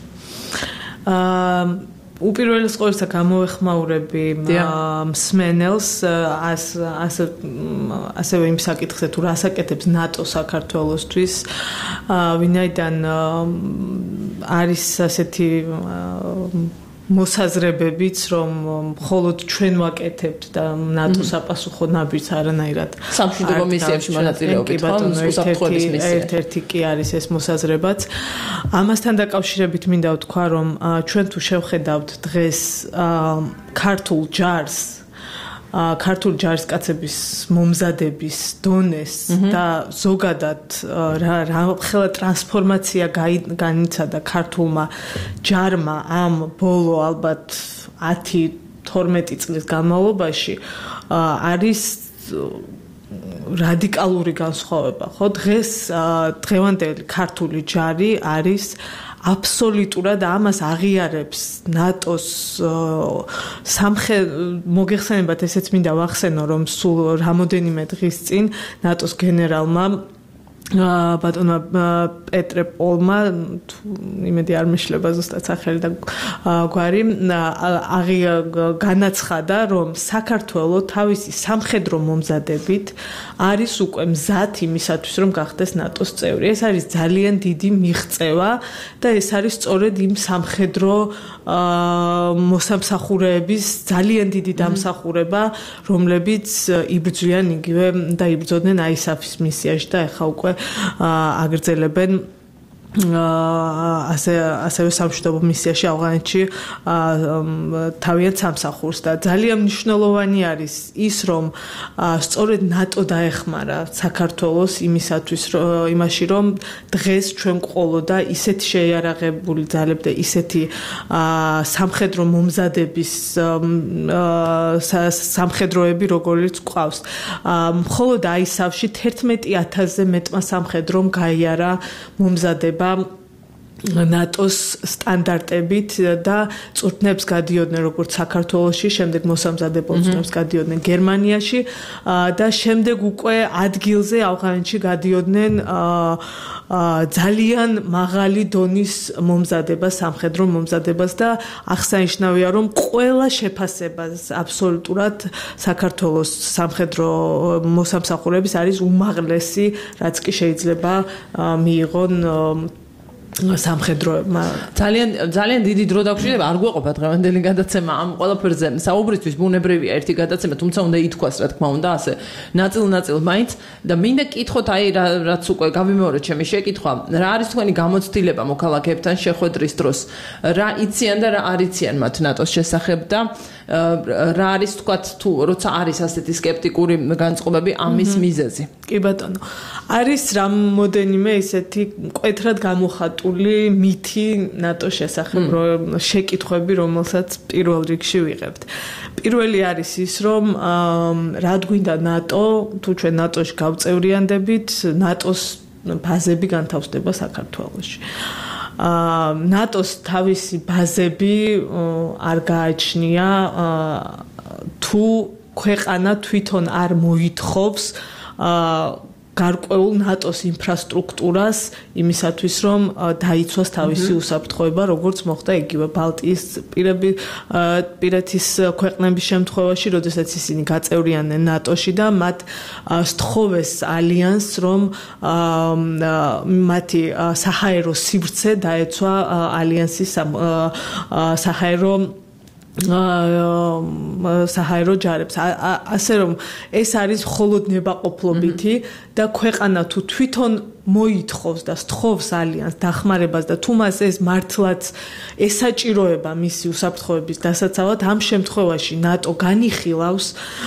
უპირველეს ყოვლისა გამოეხმაურები მსმენელს ასევე იმ საკითხზე თუ რას აკეთებს ნატო საქართველოსთვის, ვინაიდან არის ასეთი მოსაზრებებიც, რომ მხოლოდ ჩვენ ვაკეთებთ და ნატოს აპასუხო ნაბიჯს არანაირად სამშვიდობო მისიებში მონაწილეობით ერთ-ერთი კი არის ეს მოსაზრებაც. ამასთან დაკავშირებით მინდა ვთქვა, რომ ჩვენ თუ შევხედავთ დღეს ქართულ ჯარისკაცების მომზადების დონეს და ზოგადად რა ხელა ტრანსფორმაცია განიცადა ქართულმა ჯარმა ამ ბოლო ალბათ 10-12 წლის განმავლობაში, არის რადიკალური განსხვავება. ხო, დღევანდელი ქართული ჯარი არის აბსოლუტურად ამას აღიარებს ნატოს მოგეხსენებათ, ესეც მინდა ვახსენო, რომ სულ რამოდენიმე დღის წინ ნატოს გენერალმა ბატონმა პეტრე პოლმა, იმედი არ მეშლება ზუსტად სახელი და გვარი, განაცხადა, რომ საქართველო თავისი სამხედრო მომზადებით არის უკვე მზად იმისათვის, რომ გახდეს ნატოს წევრი. ეს არის ძალიან დიდი მიღწევა და ეს არის სწორედ იმ სამხედრო მოსამსახურეების ძალიან დიდი დამსახურება, რომლებიც იბრძვიან იგივე და იბრძოდნენ ISAF-ის მისიაში და ეხლა უკვე აგრძელებენ ასევე სამშვიდობო მისიაში ავღანეთში თავიანთ სამსახურს და ძალიან მნიშვნელოვანი არის ის, რომ სწორედ ნატო დაეხმარა საქართველოს იმაში, რომ დღეს ჩვენ ყოლოდა ისეთი შეიარაღებული ძალები და ისეთი სამხედრო მომზადების სამხედროები, როგორც ყავს. მხოლოდ ISAF-ში 11,000-ზე მეტმა სამხედრომ გაიარა მომზადება ნატოს სტანდარტებით და წვრთნებს გადიოდნენ როგორც საქართველოში, შემდეგ მოსამზადებელ წვრთნებს გადიოდნენ გერმანიაში და შემდეგ უკვე ადგილზე ავღანეთში გადიოდნენ ძალიან მაღალი დონის მომზადებას, სამხედრო მომზადებას და აღსანიშნავია, რომ ყველა შეფასებას აბსოლუტურად საქართველოს სამხედრო მოსამსახურების არის უმაღლესი, რაც კი შეიძლება მიიღონ სამხედროებმა. ძალიან დიდი დრო დაგვჭირდება, არ გვეყოფა დღევანდელი გადაცემა ამ ყველაფერზე საუბრისთვის, ბუნებრივია ერთი გადაცემა, თუმცა უნდა ითქვას, რა თქმა უნდა, ასე ნაწილ მაინც და მინდა კითხოთ, რაც უკვე გავიმეორეთ ჩემი შეკითხვა, რა არის თქვენი გამოცდილება მოქალაქეებთან შეხვედრის დროს, რა იციან და რა არ იციან მათ ნატოს შესახებ და რა არის თქვათ თუ როცა არის ასეთი სკეპტიკური განწყობები ამის მიზეზი? კი ბატონო, არის რამოდენიმე ისეთი მკვეთრად გამოხატული მითი ნატოს შესახებ, შეკითხვები, რომელსაც პირველ რიგში ვიღებთ. პირველი არის ის, რომ რად გვინდა ნატო, თუ ჩვენ ნატოში გავწევრიანდებით, ნატოს ბაზები განთავსდება საქართველოში. ნატოს თავისი ბაზები არ გააჩნია თუ ქვეყანა თვითონ არ მოითხოვს გარკვეულ ნატოს ინფრასტრუქტურას იმისათვის, რომ დაიცვას თავისი უსაფრთხოება, როგორც მოხდა იგივე ბალტიის პირეთის ქვეყნების შემთხვევაში, როდესაც ისინი გაწევრიანდნენ ნატოში და მათ სთხოვეს ალიანსს, რომ მათი საჰაერო სივრცე დაეცვა ალიანსის საჰაერო ჯარებს. ასე რომ ეს არის მხოლოდ ნებაყოფლობითი და ქვეყანა თუ თვითონ მოითხოვს და სთხოვს ალიანს დახმარებას და თუ მას ეს მართლაც ესაჭიროება მისი უსაფრთხოების დასაცავად, ამ შემთხვევაში ნატო განიხილავს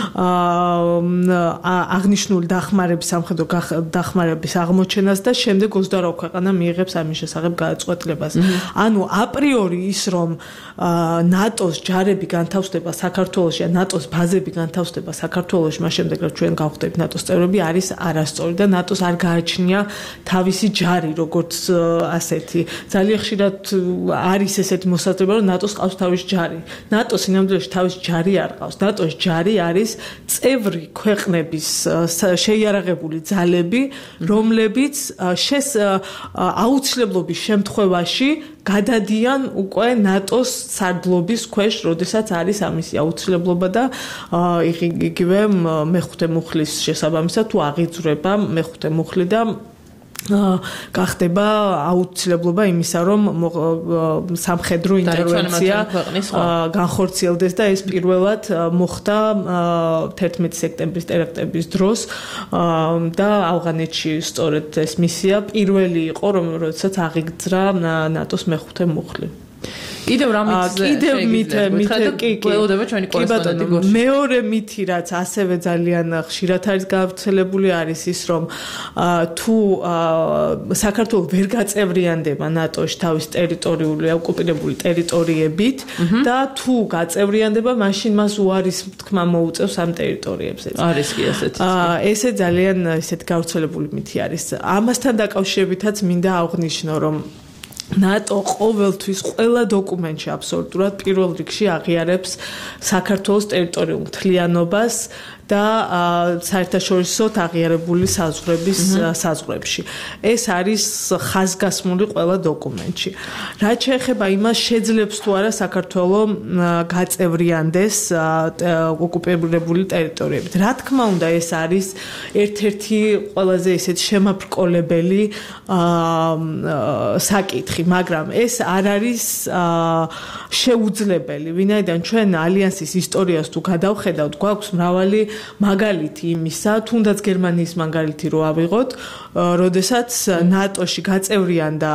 აღნიშნული დახმარების სამხედრო დახმარების აღმოჩენას და შემდეგ 28 ქვეყანა მიიღებს ამის შესახებ გადაწყვეტილებას. ანუ აპრიორი ის რომ ნატოს ჯარები განთავსდება საქართველოში, ნატოს ბაზები განთავსდება საქართველოში, მას შემდეგ რომ ჩვენ გავხდებით ნატოს წევრები, არის არასწორი და ნატოს არ გააჩნია თავისი ჯარი, როგორც ასეთი. ძალიან ხშირად არის ესეთი მოსაზრება, რომ ნატოს ყავს თავისი ჯარი. ნატოს სინამდვილეში თავისი ჯარი არ ყავს. ნატოს ჯარი არის წევრი ქვეყნების შეიარაღებული ძალები, რომლებიც აუცილებლობის შემთხვევაში გადადიან უკვე ნატოს სარდლობის ქვეშ, როდესაც არის ამისი აუცილებლობა და იგივე მეხუთე მუხლის შესაბამისად თუ აღიძვრება მეხუთე მუხლი და გახდება აუცილებლობა იმისა, რომ სამხედრო ინტერვენცია განხორციელდეს და ეს პირველად მოხდა 11 სექტემბრის ტერაქტების დროს და ავღანეთში სწორედ ეს მისია პირველი იყო, როდესაც აღიძრა ნატოს მეხუთე მუხლი. კიდევ გველოდება ჩვენი კორესპონდენტი გორში. მეორე მითი, რაც ასევე ძალიან ხშირად არის გავრცელებული, არის ის, რომ თუ საქართველო ვერ გაწევრიანდება ნატოში თავის ტერიტორიული ოკუპირებული ტერიტორიებით და თუ გაწევრიანდება, მაშინ მას უარის თქმა მოუწევს ამ ტერიტორიებზე. არის კი ასეთი. ესე ძალიან ისეთი გავრცელებული მითი არის. ამასთან დაკავშირებითაც მინდა აღვნიშნო, რომ ნატო ყოველთვის ყველა დოკუმენტში აბსოლუტურად პირველ რიგში აღიარებს საქართველოს ტერიტორიულ მთლიანობას და საერთაშორისო აღიარებული საზღვრების საზღვრებში. ეს არის ხაზგასმული ყველა დოკუმენტში. რაც შეეხება იმას, შეძლებს თუ არა საქართველოს გაწევრიანდეს ოკუპირებული ტერიტორიებით. რა თქმა უნდა, ეს არის ერთ-ერთი ყველაზე ისეთ შემაბრკოლებელი საკითხი, მაგრამ ეს არ არის შეუძლებელი. ვინაიდან ჩვენ ალიანსის ისტორიას თუ გადავხედავთ, გვაქვს მრავალი მაგალითი იმისა, თუნდაც გერმანიის მაგალითი რო ავიღოთ, როდესაც ნატოში გაწევრიანდა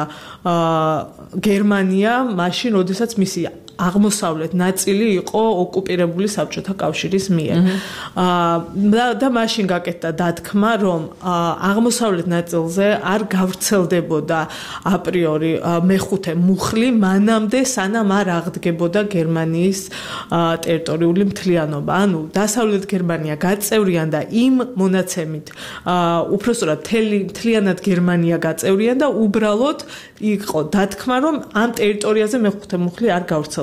გერმანია, მაშინ როდესაც მისი აღმოსავლეთ ნაწილი იყო ოკუპირებული საბჭოთა კავშირის მიერ. და მაშინ გაკეთდა დათქმა, რომ აღმოსავლეთ ნაწილზე არ გავრცელდებოდა აპრიორი მეხუთე მუხლი, მანამდე სანამ არ აღდგებოდა გერმანიის ტერიტორიული მთლიანობა. ანუ დასავლეთ გერმანია გაწევრიანდა იმ მონაცემით, უпростоრად მთლიანად გერმანია გაწევრიანდა, უბრალოდ იყო დათქმა, რომ ამ ტერიტორიაზე მეხუთე მუხლი არ გავრცელდებოდა.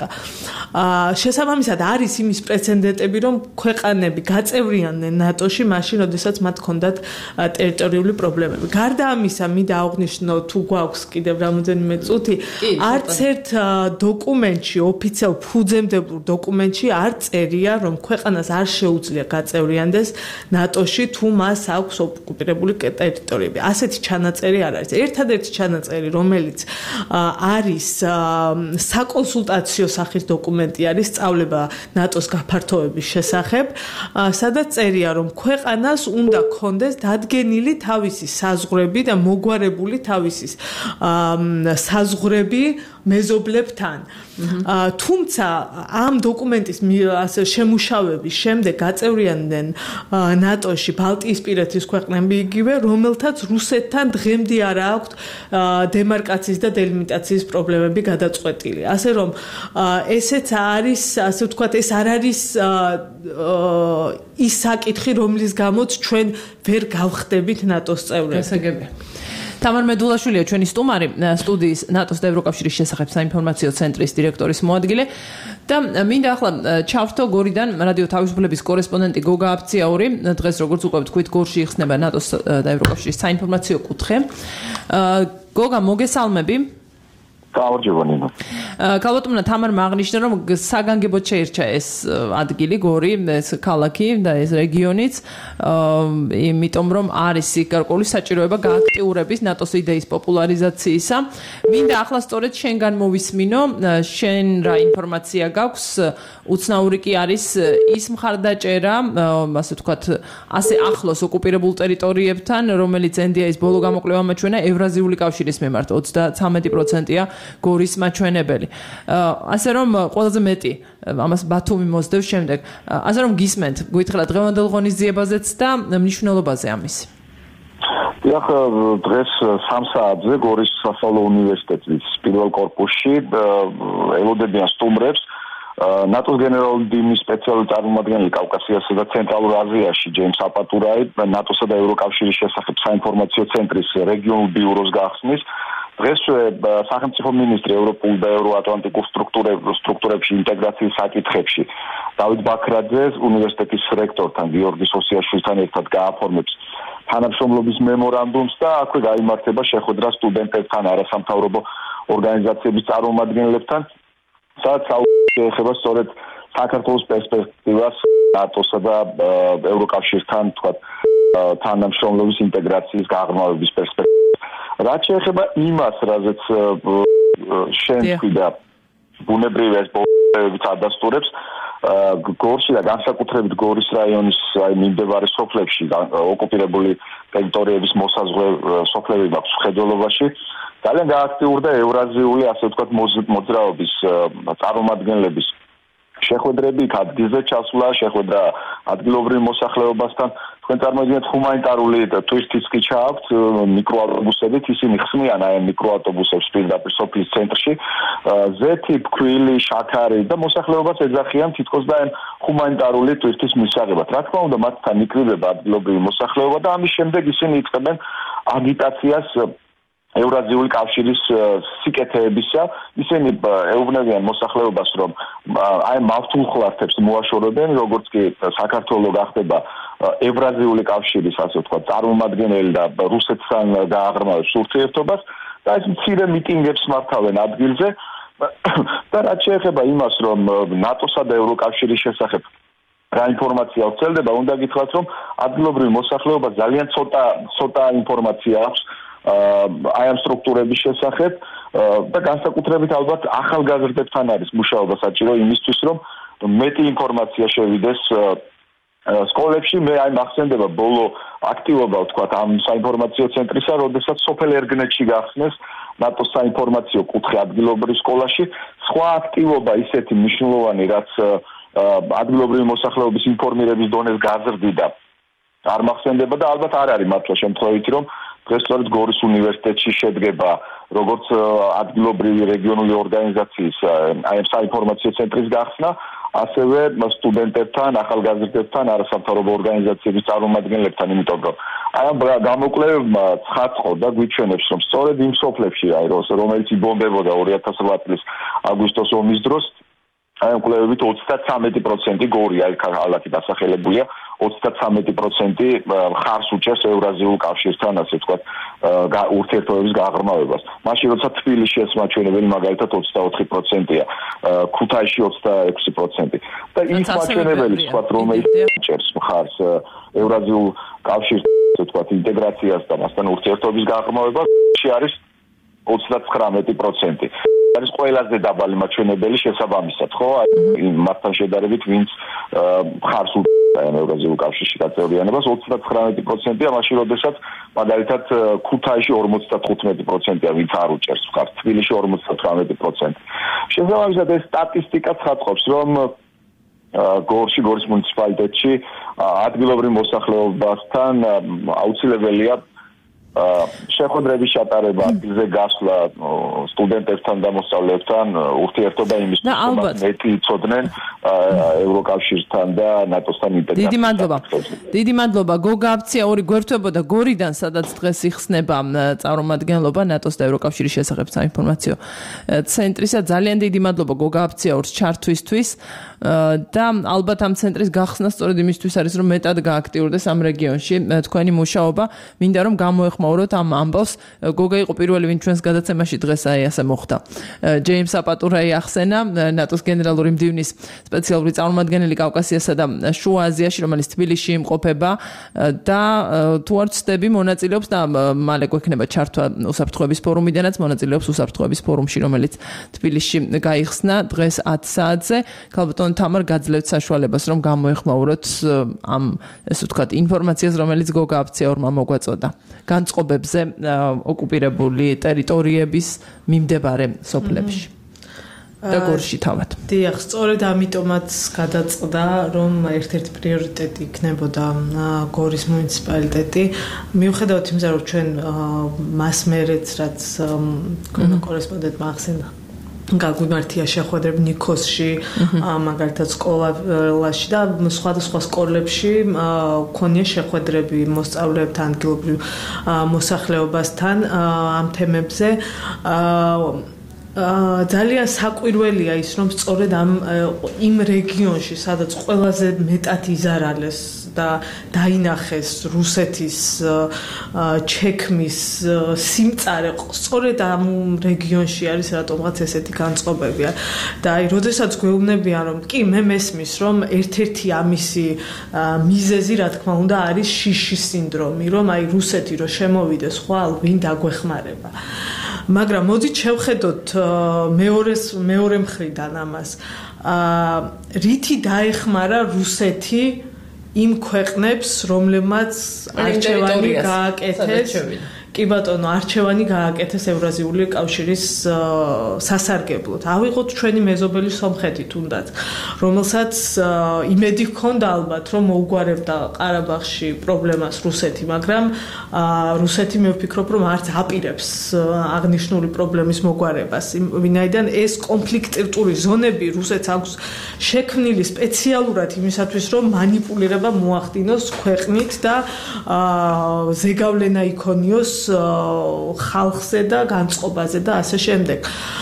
შესაბამისად არის იმის პრეცედენტები, რომ ქვეყანები გაწევრიანდნენ ნატოში, მაშინ, როდესაც მათ ჰქონდათ ტერიტორიული პრობლემები. გარდა ამისა, მინდა აღვნიშნო, თუ გვაქვს კიდევ რამოდენიმე წუთი, არც ერთ დოკუმენტში, ოფიციალურ ფუძემდებურ დოკუმენტში არ წერია, რომ ქვეყანას არ შეუძლია გაწევრიანდეს ნატოში, თუ მას აქვს ოკუპირებული ტერიტორიები. ასეთი ჩანაწერი არ არის. ერთადერთი ჩანაწერი, რომელიც არის საკონსულტაციო სახის დოკუმენტი არის სწავლება ნატოს გაფართოების შესახებ, სადაც წერია, რომ ქვეყანას უნდა ჰქონდეს დადგენილი თავისი საზღვრები და მოგვარებული თავისი საზღვრები მეზობლებთან. თუმცა ამ დოკუმენტის შემუშავების შემდეგ გაწევრიანდნენ ნატოში ბალტიისპირეთის ქვეყნები იგივე, რომელთაც რუსეთთან დღემდე არ აქვთ დემარკაციის და დელიმიტაციის პრობლემები გადაწყვეტილი. ასე რომ ესეც არის, ასე ვთქვათ, ეს არ არის ის საკითხი, რომლის გამოც ჩვენ ვერ გავხდებით ნატოს წევრები. გასაგებია. თამარ მედულაშვილია ჩვენი სტუმარი სტუდიის ნატოს და ევროკავშირის შესახებ საინფორმაციო ცენტრის დირექტორის მოადგილე და მინდა ახლა ჩავრთო გორიდან რადიო თავისუფლების კორესპონდენტი გოგა აფციაური დღეს როგორც უკვე ვთქვით გორში იხსნება ნატოს და ევროკავშირის საინფორმაციო კუთხე გოგა მოგესალმები გამარჯობა. ქალბატონმა თამარმა აღნიშნა რომ საგანგებოდ შეირჩა ეს ადგილი გორი, ეს ქალაქი და ეს რეგიონიც, იმიტომ რომ არის გარკვეული საჭიროება გააქტიურების ნატოს იდეის პოპულარიზაციისა. მინდა ახლა სწორედ შენგან მოვისმინო, შენ რა ინფორმაცია გაქვს, უცნაური კი არის ის მხარდაჭერა, ასე ვთქვათ, ასე ახლოს ოკუპირებულ ტერიტორიებთან, რომელიც NDI-ის ბოლო გამოკვლევა მაჩვენა ევრაზიული კავშირის მიმართ 33%-ია გორის მაჩვენებელი. ასე რომ ყველაზე მეტი ამას ბათუმი მოსდევს შემდეგ. ასე რომ გისმენთ გითხრა დღევანდელ ღონისძიებაზეც და მნიშვნელობაზე ამის. დიახ, დღეს 3 საათზე გორის სასწავლო უნივერსიტეტის პირველ კორპუსში ელოდებიან სტუმრებს ნატოს გენერალური დიმის სპეციალური წარმომადგენელი კავკასიასა და ცენტრალურ აზიაში ჯეიმს აპატურაი ნატოსა და ევროკავშირის შესახებ საინფორმაციო ცენტრის რეგიონულ ბიუროს გახსნის. დღესვე სახელმწიფო მინისტრი ევროპულ და ევროატლანტიკურ სტრუქტურებში ინტეგრაციის საკითხებში დავით ბაქრაძე უნივერსიტეტის რექტორთან გიორგი სოსიაშვილთან ერთად გააფორმებს თანამშრომლობის მემორანდუმს და აქვე გაიმართება შეხვედრა სტუდენტებთან, არასამთავრობო ორგანიზაციების წარმომადგენლებთან, სადაც ეხება სწორედ საქართველოს პერსპექტივას ნატოსა და ევროკავშირთან, თქვათ, თანამშრომლობის ინტეგრაციის გაღრმავების პერსპექტივას. რაც შეეხება იმას, რაზეც შენ თქვი და ბუნებრივია ეს პოლიტიკებით ადასტურებს, გორში და განსაკუთრებით გორის რაიონის მიმდებარე სოფლებში, ოკუპირებული ტერიტორიების მოსაზღვრე სოფლები მაქვს მხედველობაში, ძალიან გააქტიურდა ევრაზიული, ასე ვთქვათ, მოძრაობის წარმომადგენლების შეხვედრები, ადგილზე ჩასვლა, შეხვედრა ადგილობრივ მოსახლეობასთან. თქვენ წარმოიდგინეთ ჰუმანიტარული ტურისტიც კი ჩააქვთ მიკროავტობუსებით, ისინი ხსნიან აი მიკროავტობუსებს პირდაპირ სოფლის ცენტრში, ზეთი, ფქვილი, შაქარი და მოსახლეობას ეძახიან თითქოს და ამ ჰუმანიტარული ტურისტის მისაღებად. რა თქმა უნდა, მათთან იკრიბება ადგილობრივი მოსახლეობა და ამის შემდეგ ისინი იწყებენ აგიტაციას ევრაზიული კავშირის სიკეთეებისა, ისინი ეუბნებიან მოსახლეობას, რომ აი მავთულ ხლართებს მოაშორებენ, როგორც კი საქართველო გახდება ევრაზიული კავშირის, ასე ვთქვათ, წარმომადგენელი და რუსეთთან გააღრმავებს ურთიერთობას და ეს მცირე მიტინგებს მართავენ ადგილზე და რაც შეეხება იმას, რომ ნატოსა და ევროკავშირის შესახებ რა ინფორმაცია ვრცელდება, უნდა გითხრათ, რომ ადგილობრივი მოსახლეობა ძალიან ცოტა ინფორმაცია აქვს აი ამ სტრუქტურების შესახებ და განსაკუთრებით ალბათ ახალგაზრდებთან არის მუშაობა საჭირო იმისთვის, რომ მეტი ინფორმაცია შევიდეს სკოლებში. მე აი მახსენდება ბოლო აქტივობა, ვთქვათ, ამ საინფორმაციო ცენტრისა, როდესაც სოფელ ერგნეთში გახსნეს ნატოს საინფორმაციო კუთხე ადგილობრივ სკოლაში. სხვა აქტივობა ისეთი მნიშვნელოვანი, რაც ადგილობრივი მოსახლეობის ინფორმირების დონეს გაზრდიდა, არ მახსენდება და ალბათ არ არის მართლა შემთხვევითი, რომ დღეს სწორედ გორის უნივერსიტეტში შედგება როგორც ადგილობრივი რეგიონული ორგანიზაციის აი ამ საინფორმაციო ცენტრის გახსნა, ასევე სტუდენტებთან, ახალგაზრდებთან, არასამთავრობო ორგანიზაციების წარმომადგენლებთან, იმიტომ რომ აი ამ გამოკვლევებმა ცხადყო და გვიჩვენებს, რომ სწორედ იმ სოფლებში, აი რომელიც იბომბებოდა 2008 წლის აგვისტოს ომის დროს, აი ამ კვლევებით 33% გორი აი ქალაქი დასახელებულია 33% ხარს უჭერს ევრაზიულ კავშირთან, ასე ვთქვათ, ურთიერთობების გაღრმავებას. მაშინ როცა თბილისში ეს მაჩვენებელი მაგალითად 24%-ია, ქუთაისში 26%. და ის მაჩვენებელი, ვთქვათ, რომელიც უჭერს ხარს ევრაზიულ კავშირს, ასე ვთქვათ, ინტეგრაციას და მასთან ურთიერთობის გაღრმავებას, არის 39%. არის ყველაზე დაბალი მაჩვენებელი შესაბამისად, ხო? აი მასთან შედარებით, ვინც ხარს უჭერს ევრაზიულ კავშირში გაწევრიანებას 39%-ია, მაშინ როდესაც მაგალითად ქუთაისში 55%-ია, ვინც არ უჭერს ხარს, თბილისში 58%. შესაბამისად ეს სტატისტიკა ცხადყოფს, რომ გორის მუნიციპალიტეტში ადგილობრივ მოსახლეობასთან აუცილებელია შეხვედრების ჩატარება, ადგილზე გასვლა, სტუდენტებთან და მოსწავლეებთან ურთიერთობა იმის შესახებ მეტი იცოდნენ ევროკავშირთან და ნატოსთან ინტეგრაციას. დიდი მადლობა. გოგა აქცია ორი გვერდთვებოდა გორიდან, სადაც დღეს იხსნება წარმომადგენლობა ნატოს და ევროკავშირის შესახებ საინფორმაციო ცენტრისა. ძალიან დიდი მადლობა გოგა აქცია ორს ჩართვისთვის და ალბათ ამ ცენტრის გახსნა სწორედ იმისთვის არის, რომ მეტად გააქტიურდეს ამ რეგიონში თქვენი მუშაობა. მინდა რომ გამოეხმაუროთ ამ ამბავს. გოგა იყო პირველი, ვინ ჩვენს გადაცემაში დღეს ასე მოხდა. ჯეიმს აპატურაი ახსენა, ნატოს გენერალური მდივნის სპეციალური წარმომადგენელი კავკასიასა და შუა აზიაში, რომელიც თბილისში იმყოფება და თუ არ ვცდები მონაწილეობს და მალე გვექნება ჩართვა უსაფრთხოების ფორუმიდანაც მონაწილეობს უსაფრთხოების ფორუმში, რომელიც თბილისში გაიხსნა დღეს 10 საათზე. ქალბატონ თამარ გაძლევთ საშუალებას, რომ გამოეხმაუროთ ამ ესე ვთქვათ ინფორმაციას, რომელიც გოგა აქციაურმა მოგვაწოდა. განწყობებზე ოკუპირებული ტერიტორიების მიმდებარე სოფლებში. და გორში თავად. დიახ, სწორედ ამიტომაც გადაწყდა, რომ ერთ-ერთი პრიორიტეტი იქნებოდა გორის მუნიციპალიტეტი. მიუხედავად იმისა, რომ ჩვენ მას მერეც რაც კორესპონდენტმა ახსენა გაგვიმართია შეხვედრები ნიქოსში, მაგალითად სკოლაში და სხვადასხვა სკოლებში ქონია შეხვედრები მოსწავლეებთან, ადგილობრივ მოსახლეობასთან ამ თემებზე. ძალიან საკვირველია ის, რომ სწორედ იმ რეგიონში, სადაც ყველაზე მეტად იზარალეს და დაინახეს რუსეთის ჩექმის სიმწარე, სწორედ ამ რეგიონში არის რატომღაც ესეთი განწყობებია. და აი, როდესაც გვეუბნებიან, რომ კი, მე მესმის, რომ ერთ-ერთი ამისი მიზეზი, რა თქმა უნდა, არის შიშის სინდრომი, რომ აი რუსეთი რო შემოვიდეს, ხვალ ვინ დაგვეხმარება. მაგრამ მოდით შევხედოთ მეორე მხრიდან ამას. რითი დაეხმარა რუსეთი იმ ქვეყნებს, რომლებმაც არჩევანი გააკეთეს? კი ბატონო, არჩევანი გააკეთეს ევრაზიული კავშირის სასარგებლოდ. ავიღოთ ჩვენი მეზობელი სომხეთი თუნდაც, რომელსაც იმედი ჰქონდა ალბათ, რომ მოუგვარებდა ყარაბაღში პრობლემას რუსეთი, მაგრამ რუსეთი მე ვფიქრობ, რომ არც აპირებს აღნიშნული პრობლემის მოგვარებას. ვინაიდან ეს კონფლიქტური ზონები რუსეთს აქვს შექმნილი სპეციალურად იმისათვის, რომ მანიპულირება მოახდინოს ქვეყნით და ზეგავლენა იქონიოს ხალხზე და განწყობაზე და ასე შემდეგ.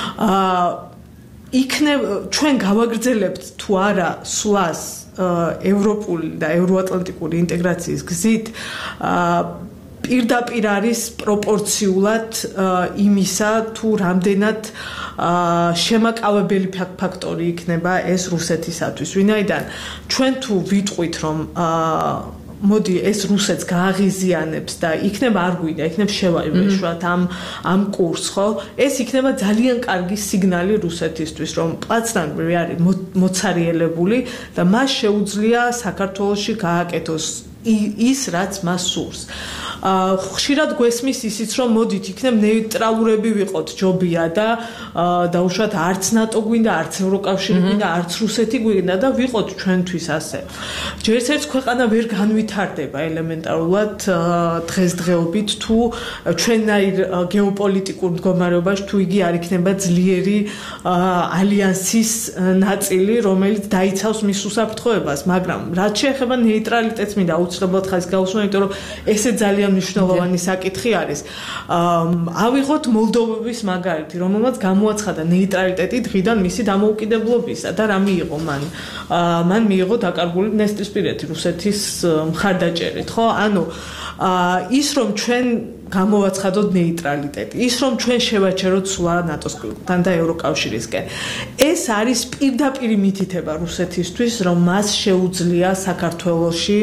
ჩვენ გავაგრძელებთ თუ არა სვლას ევროპული და ევროატლანტიკური ინტეგრაციის გზით, პირდაპირ არის პროპორციულად იმისა, თუ რამდენად შემაკავებელი ფაქტორი იქნება ეს რუსეთისათვის. ვინაიდან ჩვენ თუ ვიტყვით, რომ მოდი ეს რუსეთს გააღიზიანებს და იქნება არ გვიდა, იქნება შევაიშვათ ამ კურსს, ხო? ეს იქნება ძალიან კარგი სიგნალი რუსეთისთვის, რომ პლაცდარმი არის მოცარიელებული და მას შეუძლია საქართველოში გააკეთოს ის, რაც მას სურს. ხშირად გვესმის ისიც, რომ მოდით იქნებ ნეიტრალურები ვიყოთ, ჯობია და დაუშვათ არც ნატო გვინდა, არც ევროკავშირი გვინდა, არც რუსეთი გვინდა და ვიყოთ ჩვენთვის ასე. ჯერც ერთ ქვეყანა ვერ განვითარდება ელემენტარულად დღესდღეობით, თუ ჩვენნაირ გეოპოლიტიკურ მდგომარეობაში თუ იგი არ იქნება ძლიერი ალიანსის ნაწილი, რომელიც დაიცავს მის უსაფრთხოებას, მაგრამ რაც შეეხება ნეიტრალიტეტს მინდა აუცილებლად ხაზს გაუსვა, იმიტომ რომ ესე ძალიან მნიშვნელოვანი საკითხი არის. ავიღოთ მოლდოვების მაგალითი, რომელმაც გამოაცხადა ნეიტრალიტეტი დღიდან მისი დამოუკიდებლობისა და რა მიიღო მან? მან მიიღო დაკარგული დნესტრისპირეთი რუსეთის მხარდაჭერით, ხო? ანუ ის რომ ჩვენ გამოვაცხადოთ ნეიტრალიტეტი, ის რომ ჩვენ შევაჩეროთ სვლა ნატოსთან და ევროკავშირისკენ. ეს არის პირდაპირი მითითება რუსეთისთვის, რომ მას შეუძლია საქართველოში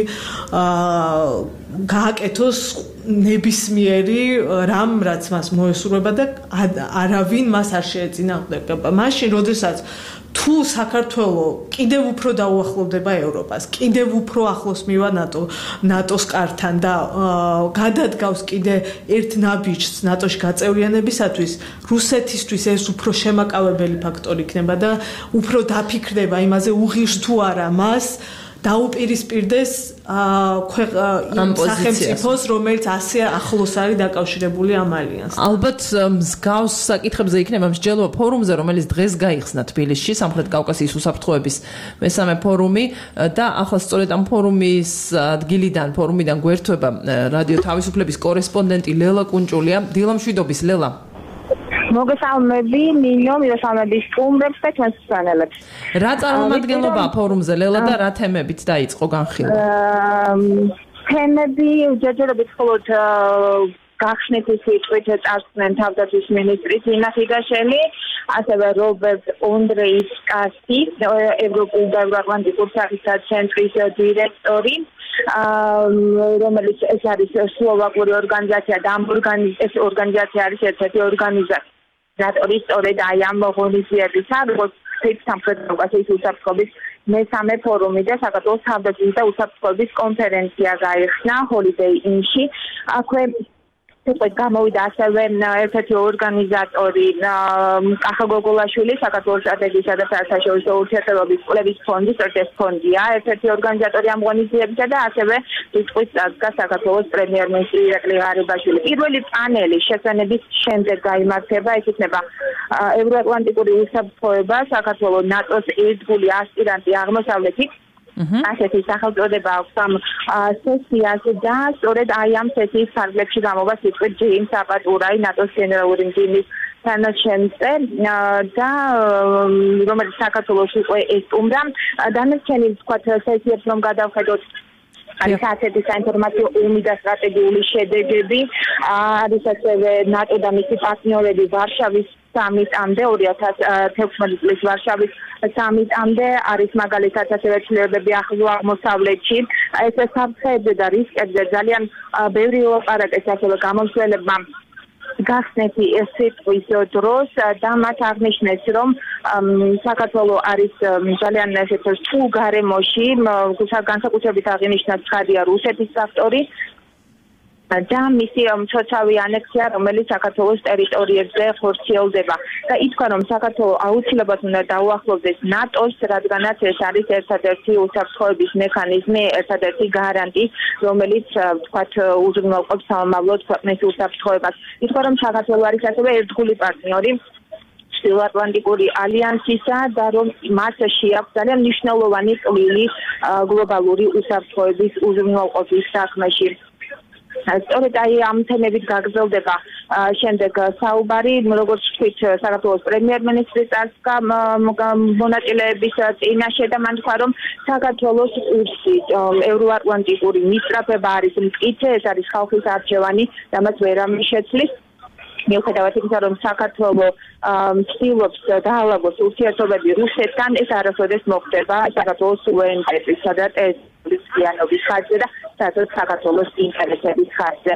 გააკეთოს ნებისმიერი რამ, რაც მას მოესურვება და არავინ მას არ შეეწინააღმდეგება. მაშინ, როდესაც თუ საქართველო კიდევ უფრო დაუახლოვდება ევროპას, კიდევ უფრო ახლოს მივა ნატოს კართან და გადადგავს კიდე ერთ ნაბიჯს ნატოში გაწევრიანებისათვის, რუსეთისთვის ეს უფრო შემაკავებელი ფაქტორი იქნება და უფრო დაფიქრდება იმაზე, უღირს თუ არა მას დაუპირისპირდეს სახელმწიფოს, რომელიც ასე ახლოს არის დაკავშირებული ამ ალიანსთან. ალბათ მსგავს საკითხებზე იქნება მსჯელობა ფორუმზე, რომელიც დღეს გაიხსნა თბილისში, სამხრეთ კავკასიის უსაფრთხოების მესამე ფორუმი და ახლა სწორედ ამ ფორუმიდან გვერდება რადიო თავისუფლების კორესპონდენტი ლელა კუნჭულია. დილამშვიდობის ლელა. მოგესალმები ნინო, მოგესალმები სტუმრებს და ჩვენს მსმენელებს. რა წარმომადგენლობაა ფორუმზე ლელა და რა თემებით დაიწყო განხილვა? თემები ჯერჯერობით მხოლოდ გახსნითის სიტყვით წარსდგნენ თავდაცვის მინისტრი ძინა ხიგაშელი, ასევე რობერტ ონდრეევსკი, ევროპულ და ევროატლანტიკურ საფრთხის ცენტრის დირექტორი, რომელიც ეს არის სლოვაკური ორგანიზაცია და ამ ორგანიზაცია არის ერთ-ერთი ორგანიზატორი სწორედ აი ამ ღონისძიებისა, როგორც სამხრეთ კავკასიის უსაფრთხოების მესამე ფორუმი და საქართველოს თავდაცვის და უსაფრთხოების კონფერენცია გაიხსნა ჰოლიდეი ინში. აქვე გამოვიდა ასევე ერთ-ერთი ორგანიზატორი კახა გოგოლაშვილი, საქართველოს სტრატეგიისა და საერთაშორისო ურთიერთობების კვლევის ფონდის, ეს ფონდია ერთ-ერთი ორგანიზატორი ამ ღონისძიებისა და ასევე სიტყვის წარსდგა საქართველოს პრემიერ-მინისტრი ირაკლი ღარიბაშვილი. პირველი პანელი შესვენების შემდეგ გაიმართება, ეს იქნება ევროატლანტიკური უსაფრთხოება, საქართველოს ნატოს ერთგული ასპირანტი აღმოსავლეთით. ასეთი სახელწოდება აქვს ამ სესიას და სწორედ აი ამ სესიის ფარგლებში გამოვა სიტყვით ჯეიმს აპატურაი, ნატოს გენერალური მდივნის თანაშემწე და რომელიც საქართველოს უკვე ესტუმრა. დანარჩენი ვთქვათ სესიებს რომ გადავხედოთ, არის ასეთი საინფორმაციო ომი და სტრატეგიული შედეგები, არის ასევე ნატო და მისი პარტნიორები ვარშავის სამიტამდე 2016 წლის ვარშავის სამიტამდე არის მაგალითად ასევე ცვლილებები ახლო აღმოსავლეთში. ეს საფრთხეებზე და რისკებზე ძალიან ბევრი ელაპარაკეს ასევე გამომცემლებმა გახსნეთი სიტყვის დროს და მათ აღნიშნეს, რომ საქართველოს არის ძალიან სულ გარემოში, განსაკუთრებით აღინიშნა ცხადია რუსეთის ფაქტორი და მისი მცოცავი ანექსია, რომელიც საქართველოს ტერიტორიებზე ხორციელდება. და ითქვა, რომ საქართველოს აუცილებლად უნდა დაუახლოვდეს ნატოს, რადგანაც ეს არის ერთადერთი უსაფრთხოების მექანიზმი, ერთადერთი გარანტი, რომელიც ვთქვათ უზრუნველყოფს სამომავლოდ ქვეყნის უსაფრთხოებას. ითქვა, რომ საქართველოს არის ასევე ერთგული პარტნიორი ჩრდილოატლანტიკური ალიანსისა და რომ მას შეაქვს ძალიან მნიშვნელოვანი წვლილი გლობალური უსაფრთხოების უზრუნველყოფის საქმეში. სწორედ აი ამ თემებით გაგრძელდება შემდეგ საუბარი, როგორც ვთქვით, საქართველოს პრემიერ-მინისტრის წარსდგა მონაწილეების წინაშე და მან თქვა, რომ საქართველოს კურსი ევროატლანტიკური მისწრაფება არის მტკიცე, ეს არის ხალხის არჩევანი და მას ვერავინ შეცვლის. მიუხედავად იმისა, რომ საქართველოს ცდილობს დაალაგოს ურთიერთობები რუსეთთან, ეს არასოდეს მოხდება საქართველოს სუვერენიტეტისა და ტერიტორიის ზიანობის ხარჯზე და საქართველოს ინტერესების ხარჯზე.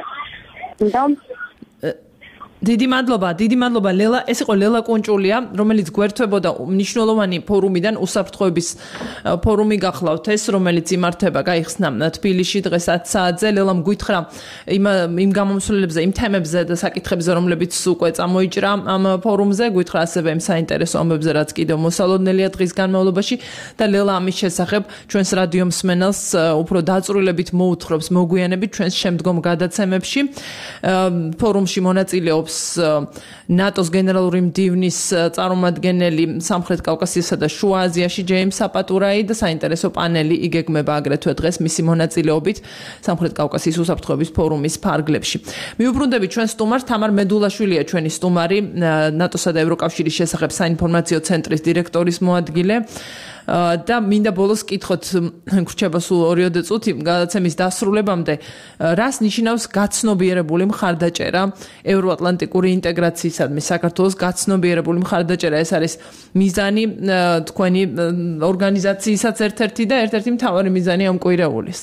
დიდი მადლობა ლელა. ეს იყო ლელა კუნჭულია, რომელიც გვერდებოდა მნიშვნელოვანი ფორუმიდან, უსაფრთხოების ფორუმი გახლავთ ეს, რომელიც იმართება, გაიხსნა თბილისში დღეს 10 საათზე. ლელამ გითხრა იმ გამომსვლელებზე, იმ თემებზე და საკითხებზე, რომლებიც უკვე წამოიჭრა ამ ფორუმზე, გითხრა ასევე იმ საინტერესო ამბებზე, რაც კიდევ მოსალოდნელია დღის განმავლობაში და ლელა ამის შესახებ ჩვენს რადიო მსმენელს უფრო დაწვრილებით მოუთხრობს მოგვიანებით ჩვენს შემდგომ გადაცემებში. ფორუმში მონაწილეობს ნატოს გენერალური მდივნის წარმომადგენელი სამხრეთ კავკასიასა და შუა აზიაში ჯეიმს აპატურაი და საინტერესო პანელი იგეგმება აგრეთვე დღეს მისი მონაწილეობით სამხრეთ კავკასიის უსაფრთხოების ფორუმის ფარგლებში. მიუბრუნდებით ჩვენ სტუმარს, თამარ მედულაშვილია ჩვენი სტუმარი, ნატოსა და ევროკავშირის შესახებ საინფორმაციო ცენტრის დირექტორის მოადგილე. და მინდა ბოლოს კითხოთ, გრჩება სულ 2 წუთი გადაცემის დასრულებამდე, რას ნიშნავს გაცნობიერებული მხარდაჭერა ევროატლანტიკური ინტეგრაციისადმი საქართველოს გაცნობიერებული მხარდაჭერა? ეს არის მიზანი თქვენი ორგანიზაციისაც ერთ-ერთი და ერთ-ერთი მთავარი მიზანი ამ კვირეულის.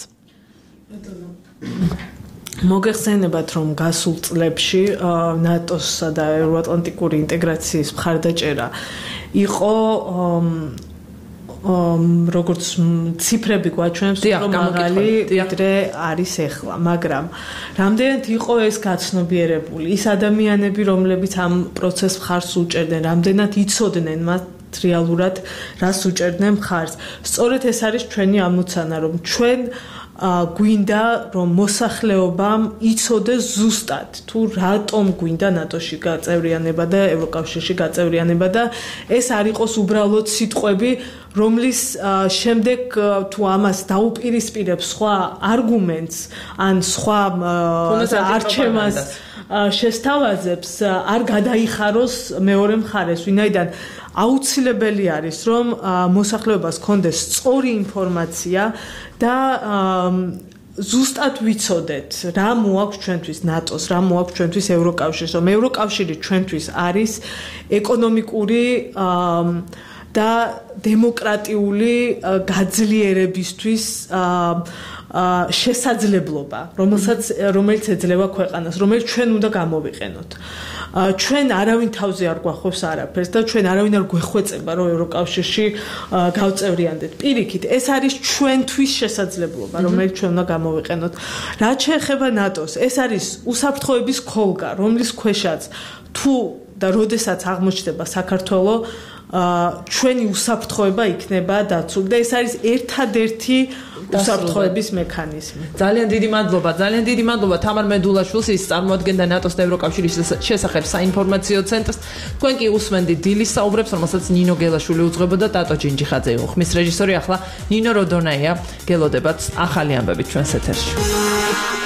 მოგეხსენებათ, რომ გასულ წლებში ნატოსსა და ევროატლანტიკური ინტეგრაციის მხარდაჭერა იყო როგორც ციფრები გვაჩვენებს, რომ მაღალი ვიდრე არის ახლა, მაგრამ რამდენად იყო ეს გაცნობიერებული? ის ადამიანები, რომლებიც ამ პროცესს მხარს უჭერდნენ, რამდენად იცოდნენ რეალურად რას უჭერდნენ მხარს. სწორედ ეს არის ჩვენი ამოცანა, რომ ჩვენ გვინდა რომ მოსახლეობამ იცოდეს ზუსტად თუ რატომ გვინდა ნატოში გაწევრიანება და ევროკავშირში გაწევრიანება და ეს არ იყოს უბრალოდ სიტყვები, რომლის შემდეგ თუ ამას დაუპირისპირებს სხვა არგუმენტს ან სხვა არჩევას შესთავაზებს, არ გადაიხაროს მეორე მხარეს, ვინაიდან აუცილებელი არის, რომ მოსახლეობას ჰქონდეს სწორი ინფორმაცია და ზუსტად ვიცოდეთ, რა მოაქვს ჩვენთვის ნატოს, რა მოაქვს ჩვენთვის ევროკავშირს, რომ ევროკავშირი ჩვენთვის არის ეკონომიკური და დემოკრატიული გაძლიერებისთვის შესაძლებლობა, რომელიც ეძლევა ქვეყანას, რომელიც ჩვენ უნდა გამოვიყენოთ. ჩვენ არავინ თავზე არ გვახობს არაფერს და ჩვენ არავინ არ გვეხვეწება, რომ ევროკავშირში გავწევრიანდეთ. პირიქით, ეს არის ჩვენთვის შესაძლებლობა, რომელიც ჩვენ უნდა გამოვიყენოთ. რაც შეეხება ნატოს, ეს არის უსაფრთხოების ქოლგა, რომლის ქვეშაც თუ და როდესაც აღმოჩნდება საქართველო ჩვენი უსაფრთხოება იქნება დაცული და ეს არის ერთადერთი უსაფრთხოების მექანიზმი. ძალიან დიდი მადლობა თამარ მედულაშვილს, ის წარმოადგენდა ნატოს და ევროკავშირის შესახებ საინფორმაციო ცენტრს. თქვენ კი უსმენდით დილის საუბრებს, რომელსაც ნინო გელაშვილი უძღვებოდა, ტატო ჯინჯიხაძე იყო ხმის რეჟისორი. ახლა ნინო როდონაია, გელოდებათ ახალი ამბებით ჩვენს ეთერში.